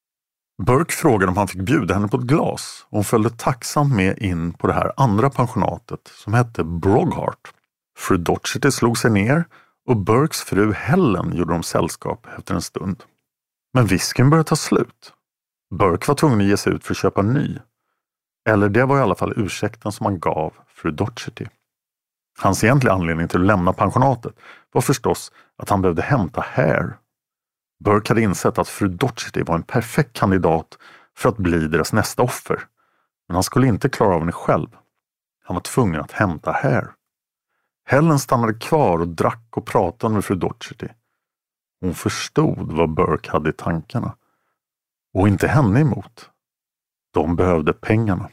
Burke frågade om han fick bjuda henne på ett glas och hon följde tacksamt med in på det här andra pensionatet som hette Broghart. Fru Docherty slog sig ner och Burkes fru Helen gjorde dem sällskap efter en stund. Men whiskyn började ta slut. Burke var tvungen att ge sig ut för att köpa ny. Eller det var i alla fall ursäkten som han gav fru Docherty. Hans egentliga anledning till att lämna pensionatet var förstås att han behövde hämta Hare. Burke hade insett att fru Docherty var en perfekt kandidat för att bli deras nästa offer. Men han skulle inte klara av henne själv. Han var tvungen att hämta Hare. Helen stannade kvar och drack och pratade med fru Docherty. Hon förstod vad Burke hade i tankarna. Och inte henne emot. De behövde pengarna.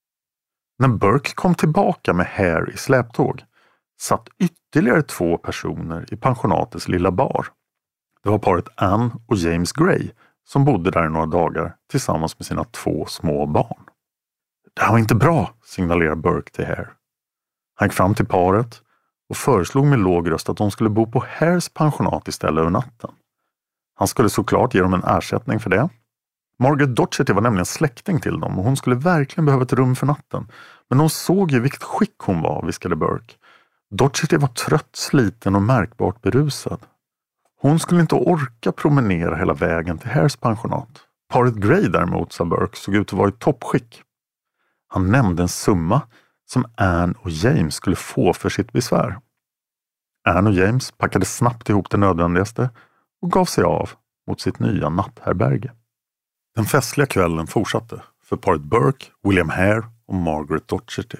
När Burke kom tillbaka med Hare i släptåg satt ytterligare 2 personer i pensionatets lilla bar. Det var paret Anne och James Gray som bodde där i några dagar tillsammans med sina 2 små barn. Det här var inte bra, signalerade Burke till Hare. Han gick fram till paret och föreslog med låg röst att de skulle bo på Hares pensionat istället över natten. Han skulle såklart ge dem en ersättning för det. Margaret Docherty var nämligen släkting till dem och hon skulle verkligen behöva ett rum för natten. Men de såg ju vilket skick hon var, viskade Burke. Docherty var trött, sliten och märkbart berusad. Hon skulle inte orka promenera hela vägen till Hares pensionat. Paret Gray däremot, sa Burke, såg ut att vara i toppskick. Han nämnde en summa som Anne och James skulle få för sitt besvär. Anne och James packade snabbt ihop det nödvändigaste och gav sig av mot sitt nya natthärbärge. Den festliga kvällen fortsatte för paret Burke, William Hare och Margaret Docherty.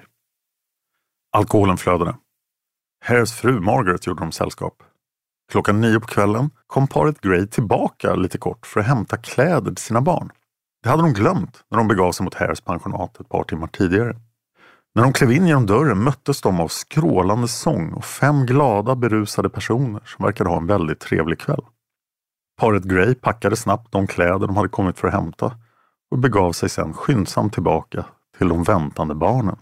Alkoholen flödade. Hares fru Margaret gjorde dem sällskap. 9:00 på kvällen kom paret Gray tillbaka lite kort för att hämta kläder till sina barn. Det hade de glömt när de begav sig mot Hares pensionat ett par timmar tidigare. När de klev in genom dörren möttes de av skrålande sång och 5 glada berusade personer som verkade ha en väldigt trevlig kväll. Paret Gray packade snabbt de kläder de hade kommit för att hämta och begav sig sedan skyndsamt tillbaka till de väntande barnen.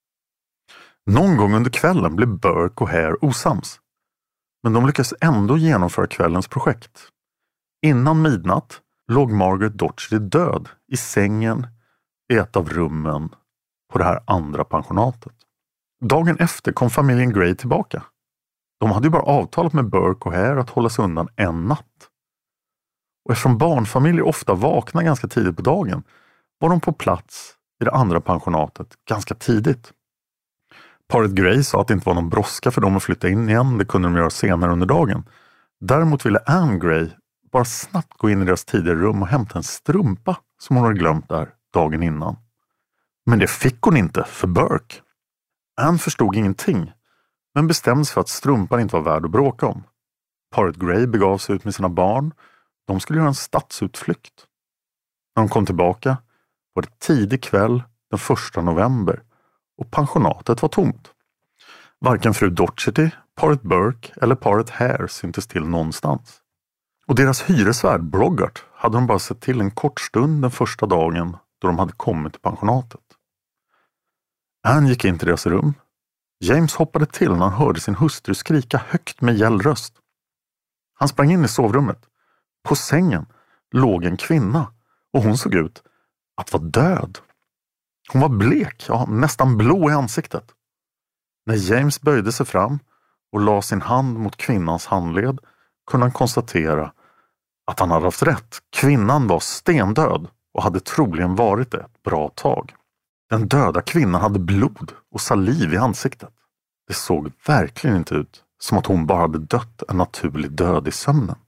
Någon gång under kvällen blev Burke och Hare osams. Men de lyckades ändå genomföra kvällens projekt. Innan midnatt låg Margaret Docherty död i sängen i ett av rummen på det här andra pensionatet. Dagen efter kom familjen Gray tillbaka. De hade ju bara avtalat med Burke och Hare att hålla sig undan en natt. Och eftersom barnfamiljer ofta vaknar ganska tidigt på dagen var de på plats i det andra pensionatet ganska tidigt. Paret Gray sa att det inte var någon brådska för dem att flytta in igen, det kunde de göra senare under dagen. Däremot ville Anne Gray bara snabbt gå in i deras tidigare rum och hämta en strumpa som hon hade glömt där dagen innan. Men det fick hon inte för Burke. Anne förstod ingenting, men bestämde sig för att strumpan inte var värd att bråka om. Paret Gray begav sig ut med sina barn. De skulle göra en stadsutflykt. När de kom tillbaka var det tidig kväll den 1 november och pensionatet var tomt. Varken fru Docherty, paret Burke eller paret Hare syntes till någonstans. Och deras hyresvärd Broghart hade de bara sett till en kort stund den första dagen då de hade kommit till pensionatet. Anne gick in till deras rum. James hoppade till när han hörde sin hustru skrika högt med gäll röst. Han sprang in i sovrummet. På sängen låg en kvinna och hon såg ut att vara död. Hon var blek, ja, nästan blå i ansiktet. När James böjde sig fram och la sin hand mot kvinnans handled kunde han konstatera att han hade haft rätt. Kvinnan var stendöd och hade troligen varit det ett bra tag. Den döda kvinnan hade blod och saliv i ansiktet. Det såg verkligen inte ut som att hon bara hade dött en naturlig död i sömnen.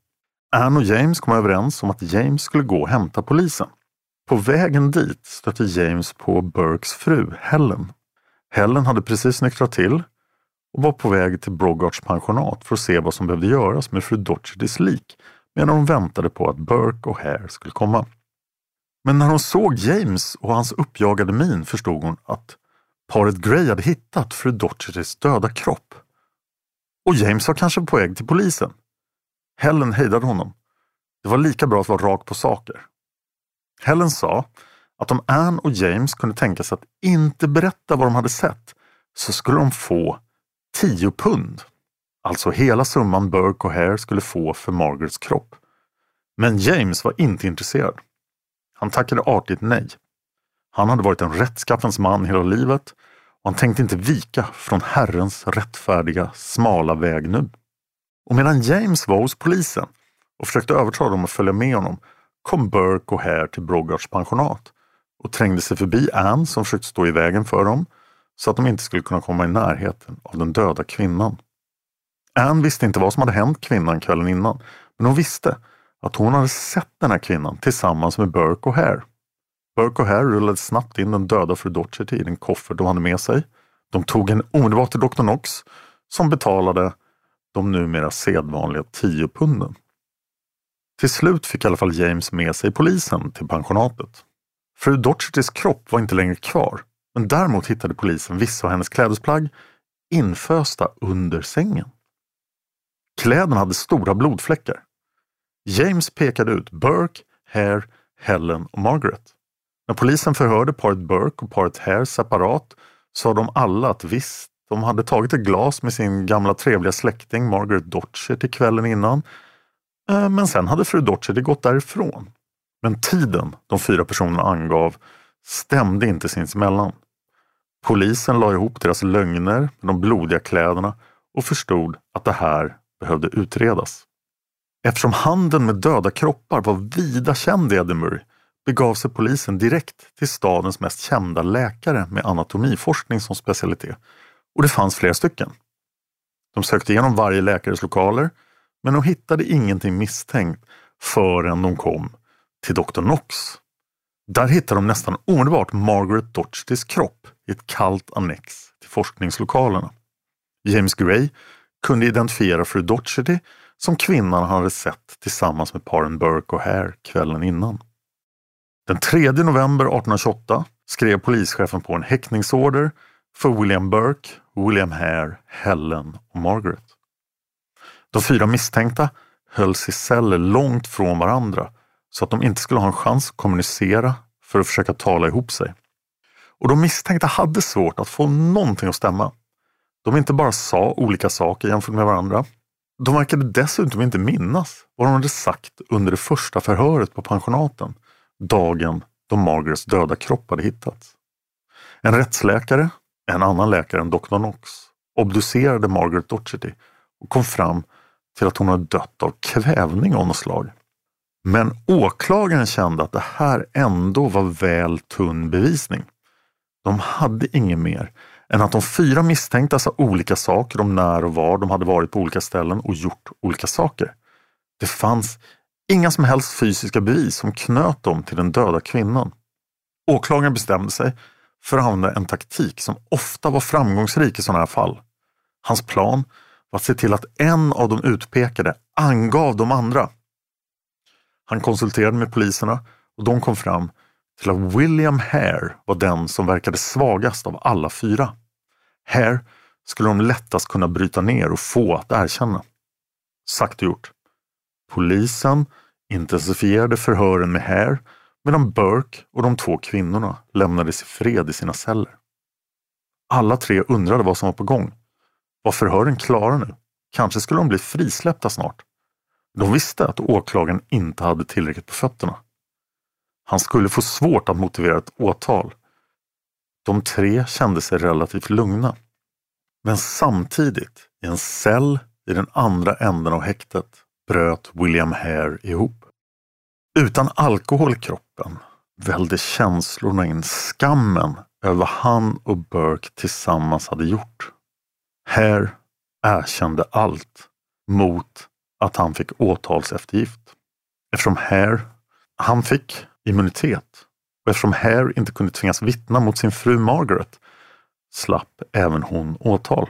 Anne och James kom överens om att James skulle gå och hämta polisen. På vägen dit stötte James på Burkes fru, Helen. Helen hade precis nyktrat till och var på väg till Brogarts pensionat för att se vad som behövde göras med fru Dochertys lik, medan hon väntade på att Burke och Hare skulle komma. Men när hon såg James och hans uppjagade min förstod hon att paret Gray hade hittat fru Dochertys döda kropp. Och James var kanske på väg till polisen. Helen hejdade honom. Det var lika bra att vara rak på saker. Helen sa att om Anne och James kunde tänka sig att inte berätta vad de hade sett så skulle de få 10 pund. Alltså hela summan Burke och Hare skulle få för Margarets kropp. Men James var inte intresserad. Han tackade artigt nej. Han hade varit en rättskaffens man hela livet och han tänkte inte vika från Herrens rättfärdiga, smala väg nu. Och medan James var hos polisen och försökte övertala dem att följa med honom kom Burke och Hare till Brogarts pensionat och trängde sig förbi Anne som försökte stå i vägen för dem så att de inte skulle kunna komma i närheten av den döda kvinnan. Anne visste inte vad som hade hänt kvinnan kvällen innan, men hon visste att hon hade sett den här kvinnan tillsammans med Burke och Hare. Burke och Hare rullade snabbt in den döda fru Docherty i den koffert de hade med sig. De tog en omedelbart till Dr. Knox som betalade de numera sedvanliga 10 punden. Till slut fick i alla fall James med sig polisen till pensionatet. Fru Dochertys kropp var inte längre kvar, men däremot hittade polisen vissa av hennes klädesplagg infösta under sängen. Kläderna hade stora blodfläckar. James pekade ut Burke, Hare, Helen och Margaret. När polisen förhörde paret Burke och paret Hare separat sa de alla att visst, de hade tagit ett glas med sin gamla trevliga släkting Margaret Docherty kvällen innan. Men sen hade fru Docherty gått därifrån. Men tiden de 4 personerna angav stämde inte sinsemellan. Polisen la ihop deras lögner med de blodiga kläderna och förstod att det här behövde utredas. Eftersom handeln med döda kroppar var vida känd i Edinburgh begav sig polisen direkt till stadens mest kända läkare med anatomiforskning som specialitet. Och det fanns flera stycken. De sökte igenom varje läkares lokaler men de hittade ingenting misstänkt förrän de kom till Dr. Knox. Där hittade de nästan omedelbart Margaret Dochertys kropp i ett kallt annex till forskningslokalerna. James Gray kunde identifiera fru Docherty som kvinnan han hade sett tillsammans med paren Burke och Hare kvällen innan. Den 3 november 1828 skrev polischefen på en häktningsorder för William Burke, William Hare, Helen och Margaret. De 4 misstänkta hölls i celler långt från varandra så att de inte skulle ha en chans att kommunicera för att försöka tala ihop sig. Och de misstänkta hade svårt att få någonting att stämma. De inte bara sa olika saker jämfört med varandra. De verkade dessutom inte minnas vad de hade sagt under det första förhöret på pensionaten, dagen då Margarets döda kropp hade hittats. En rättsläkare, en annan läkare än Dr. Knox, obducerade Margaret Docherty och kom fram till att hon hade dött av kvävning av något slag. Men åklagaren kände att det här ändå var väl tunn bevisning. De hade inget mer än att de 4 misstänkta sa olika saker om när och var de hade varit på olika ställen och gjort olika saker. Det fanns inga som helst fysiska bevis som knöt dem till den döda kvinnan. Åklagaren bestämde sig för att använda en taktik som ofta var framgångsrik i sådana här fall. Hans plan var att se till att en av de utpekade angav de andra. Han konsulterade med poliserna och de kom fram till att William Hare var den som verkade svagast av alla 4. Hare skulle de lättast kunna bryta ner och få att erkänna. Sagt och gjort. Polisen intensifierade förhören med Hare medan Burke och de 2 kvinnorna lämnades i fred i sina celler. Alla 3 undrade vad som var på gång. Var förhören klara nu? Kanske skulle de bli frisläppta snart. De visste att åklagaren inte hade tillräckligt på fötterna. Han skulle få svårt att motivera ett åtal. De 3 kände sig relativt lugna. Men samtidigt, i en cell i den andra änden av häktet, bröt William Hare ihop. Utan alkohol i kroppen välde känslorna in, skammen över vad han och Burke tillsammans hade gjort. Hare erkände allt mot att han fick åtalseftergift. Eftersom han fick immunitet och eftersom Hare inte kunde tvingas vittna mot sin fru Margaret slapp även hon åtal.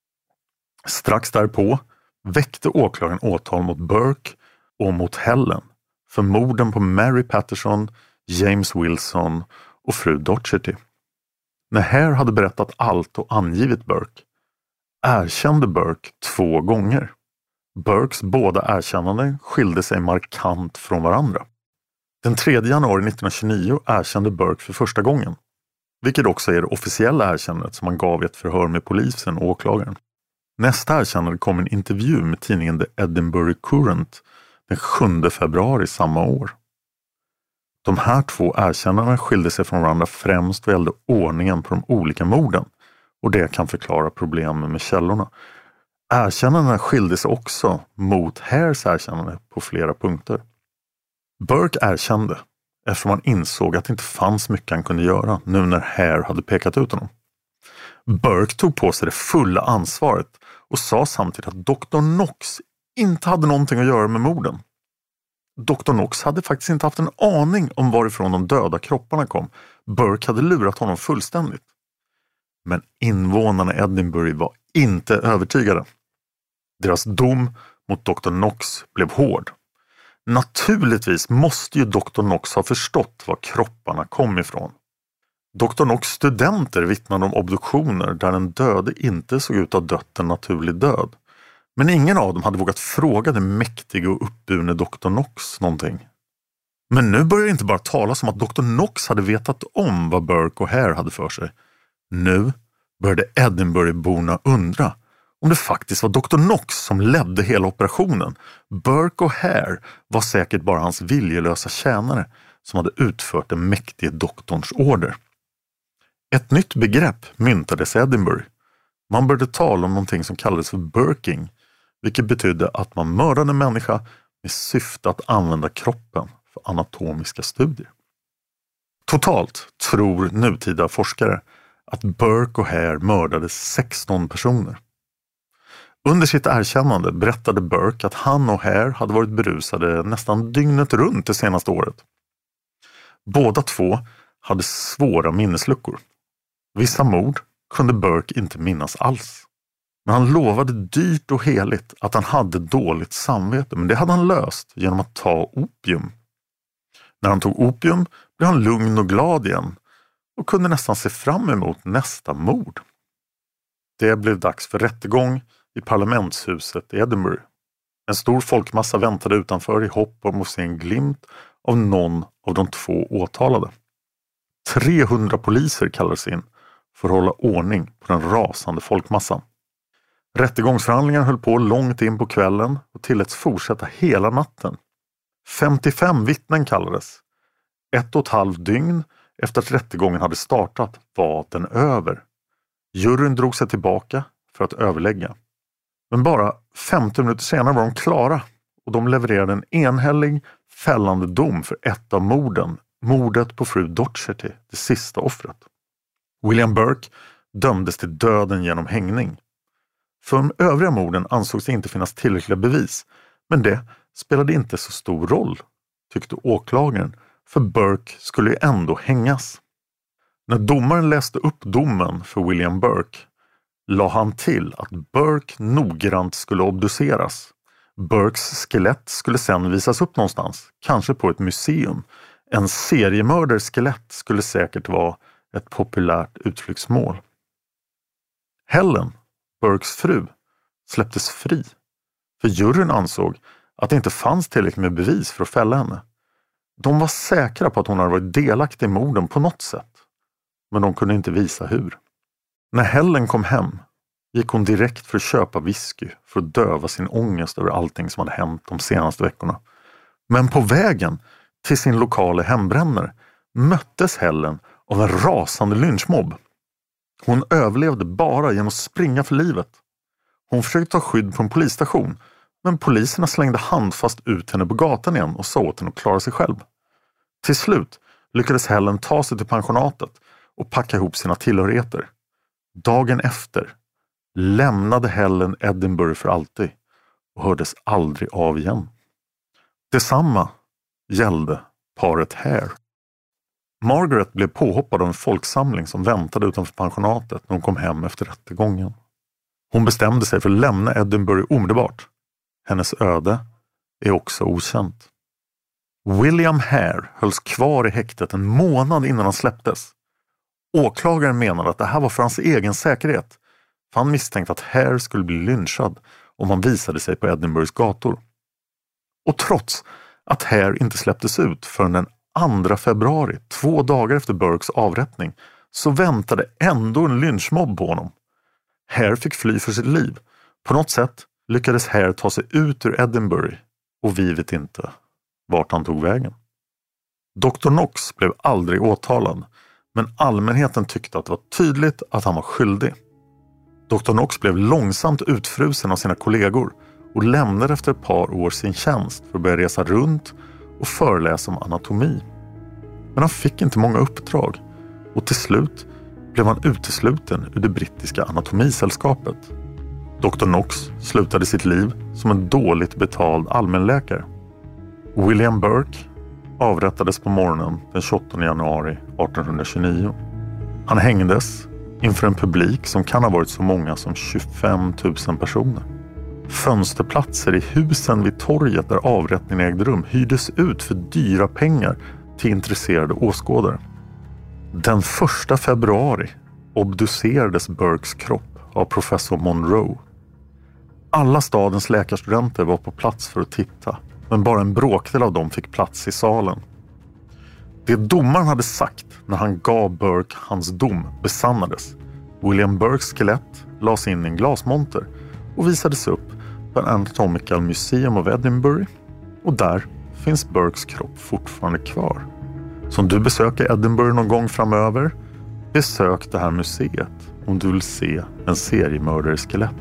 Strax därpå väckte åklagaren åtal mot Burke och mot Helen för morden på Mary Patterson, James Wilson och fru Docherty. När Hare hade berättat allt och angivit Burke erkände Burke 2 gånger. Burkes båda erkännanden skilde sig markant från varandra. Den 3 januari 1929 erkände Burke för första gången, vilket också är det officiella erkännandet som han gav i ett förhör med polisen och åklagaren. Nästa erkännande kom en intervju med tidningen The Edinburgh Courant den 7 februari samma år. De här 2 erkännandena skilde sig från varandra främst vad gällde ordningen på de olika morden, och det kan förklara problemen med källorna. Erkännandena skilde sig också mot Hares erkännande på flera punkter. Burke erkände eftersom han insåg att det inte fanns mycket han kunde göra nu när Hare hade pekat ut honom. Burke tog på sig det fulla ansvaret och sa samtidigt att Dr. Knox inte hade någonting att göra med morden. Dr. Knox hade faktiskt inte haft en aning om varifrån de döda kropparna kom. Burke hade lurat honom fullständigt. Men invånarna i Edinburgh var inte övertygade. Deras dom mot Dr. Knox blev hård. Naturligtvis måste ju Dr. Knox ha förstått var kropparna kom ifrån. Dr. Knox studenter vittnade om obduktioner där den döde inte såg ut att ha dött en naturlig död. Men ingen av dem hade vågat fråga den mäktige och uppburne Dr. Knox någonting. Men nu börjar det inte bara talas om att Dr. Knox hade vetat om vad Burke och Hare hade för sig. Nu började Edinburghborna undra om det faktiskt var Dr. Knox som ledde hela operationen. Burke och Hare var säkert bara hans viljelösa tjänare som hade utfört den mäktige doktorns order. Ett nytt begrepp myntades i Edinburgh. Man började tala om någonting som kallades för burking, vilket betydde att man mördade en människa med syfte att använda kroppen för anatomiska studier. Totalt tror nutida forskare att Burke och Hare mördade 16 personer. Under sitt erkännande berättade Burke att han och Hare hade varit berusade nästan dygnet runt det senaste året. Båda 2 hade svåra minnesluckor. Vissa mord kunde Burke inte minnas alls. Men han lovade dyrt och heligt att han hade dåligt samvete, men det hade han löst genom att ta opium. När han tog opium blev han lugn och glad igen och kunde nästan se fram emot nästa mord. Det blev dags för rättegång i parlamentshuset i Edinburgh. En stor folkmassa väntade utanför i hopp om att se en glimt av någon av de 2 åtalade. 300 poliser kallades in för att hålla ordning på den rasande folkmassan. Rättegångsförhandlingar höll på långt in på kvällen och tilläts fortsätta hela natten. 55 vittnen kallades. 1,5 dygn efter att rättegången hade startat var den över. Juryn drog sig tillbaka för att överlägga. Men bara 50 minuter senare var de klara och de levererade en enhällig fällande dom för ett av morden. Mordet på fru Docherty, det sista offret. William Burke dömdes till döden genom hängning. För de övriga morden ansågs det inte finnas tillräckliga bevis, men det spelade inte så stor roll, tyckte åklagaren, för Burke skulle ju ändå hängas. När domaren läste upp domen för William Burke la han till att Burke noggrant skulle obduceras. Burkes skelett skulle sedan visas upp någonstans, kanske på ett museum. En seriemörders skelett skulle säkert vara ett populärt utflyktsmål. Helen, Burkes fru, släpptes fri. För juryn ansåg att det inte fanns tillräckligt med bevis för att fälla henne. De var säkra på att hon hade varit delaktig i morden på något sätt. Men de kunde inte visa hur. När Helen kom hem gick hon direkt för att köpa whisky för att döva sin ångest över allting som hade hänt de senaste veckorna. Men på vägen till sin lokala hembrännare möttes Helen av en rasande lynchmobb. Hon överlevde bara genom att springa för livet. Hon försökte ta skydd på en polisstation, men poliserna slängde handfast ut henne på gatan igen och sa åt henne att klara sig själv. Till slut lyckades Helen ta sig till pensionatet och packa ihop sina tillhörigheter. Dagen efter lämnade Helen Edinburgh för alltid och hördes aldrig av igen. Detsamma gällde paret Hare. Margaret blev påhoppad av en folksamling som väntade utanför pensionatet när hon kom hem efter rättegången. Hon bestämde sig för att lämna Edinburgh omedelbart. Hennes öde är också okänt. William Hare hölls kvar i häktet en månad innan han släpptes. Åklagaren menade att det här var för hans egen säkerhet. För han misstänkte att Hare skulle bli lynchad om han visade sig på Edinburghs gator. Och trots att Hare inte släpptes ut förrän den 2 februari, 2 dagar efter Burkes avrättning, så väntade ändå en lynchmobb på honom. Hare fick fly för sitt liv. På något sätt lyckades Hare ta sig ut ur Edinburgh och vi vet inte vart han tog vägen. Dr. Knox blev aldrig åtalad, men allmänheten tyckte att det var tydligt att han var skyldig. Dr. Knox blev långsamt utfrusen av sina kollegor och lämnade efter ett par år sin tjänst för att börja resa runt och föreläsa om anatomi. Men han fick inte många uppdrag och till slut blev han utesluten ur det brittiska anatomisällskapet. Dr. Knox slutade sitt liv som en dåligt betald allmänläkare. William Burke avrättades på morgonen den 28 januari 1829. Han hängdes inför en publik som kan ha varit så många som 25 000 personer. Fönsterplatser i husen vid torget där avrättningen ägde rum hyrdes ut för dyra pengar till intresserade åskådare. Den 1 februari obducerades Burkes kropp av professor Monroe. Alla stadens läkarstudenter var på plats för att titta, men bara en bråkdel av dem fick plats i salen. Det domaren hade sagt när han gav Burke hans dom besannades. William Burkes skelett lades in i en glasmonter och visades upp på Anatomical Museum of Edinburgh, och där finns Burkes kropp fortfarande kvar. Så om du besöker Edinburgh någon gång framöver, besök det här museet om du vill se en seriemördares skelett.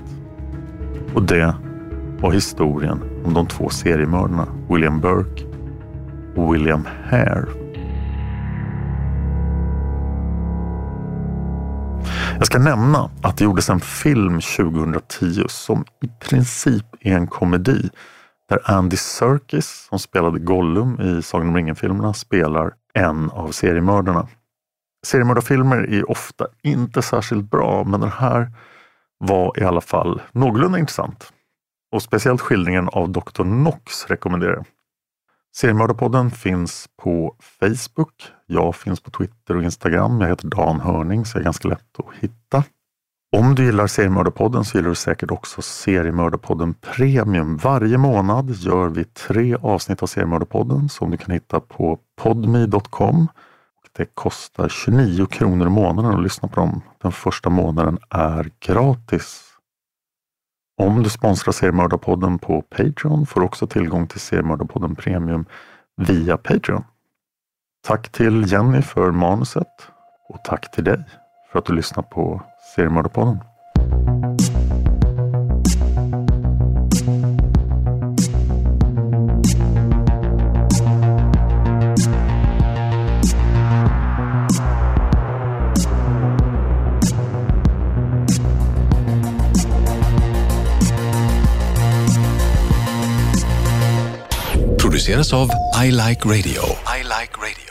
Och det var historien om de 2 seriemördarna, William Burke och William Hare. Jag ska nämna att det gjordes en film 2010 som i princip är en komedi där Andy Serkis, som spelade Gollum i Sagan om ringen-filmerna, spelar en av seriemördarna. Seriemördarfilmer är ofta inte särskilt bra, men den här var i alla fall någorlunda intressant. Och speciellt skildringen av Dr. Knox rekommenderar jag. Seriemördarpodden finns på Facebook. Jag finns på Twitter och Instagram. Jag heter Dan Hörning, så är ganska lätt att hitta. Om du gillar Seriemördarpodden så gillar du säkert också Seriemördarpodden Premium. Varje månad gör vi 3 avsnitt av Seriemördarpodden som du kan hitta på podme.com. Det kostar 29 kronor i månaden att lyssna på dem. Den första månaden är gratis. Om du sponsrar Seriemördarpodden på Patreon får du också tillgång till Seriemördarpodden Premium via Patreon. Tack till Jenny för manuset och tack till dig för att du lyssnar på Seriemördarpodden. Produceras av I Like Radio. I Like Radio.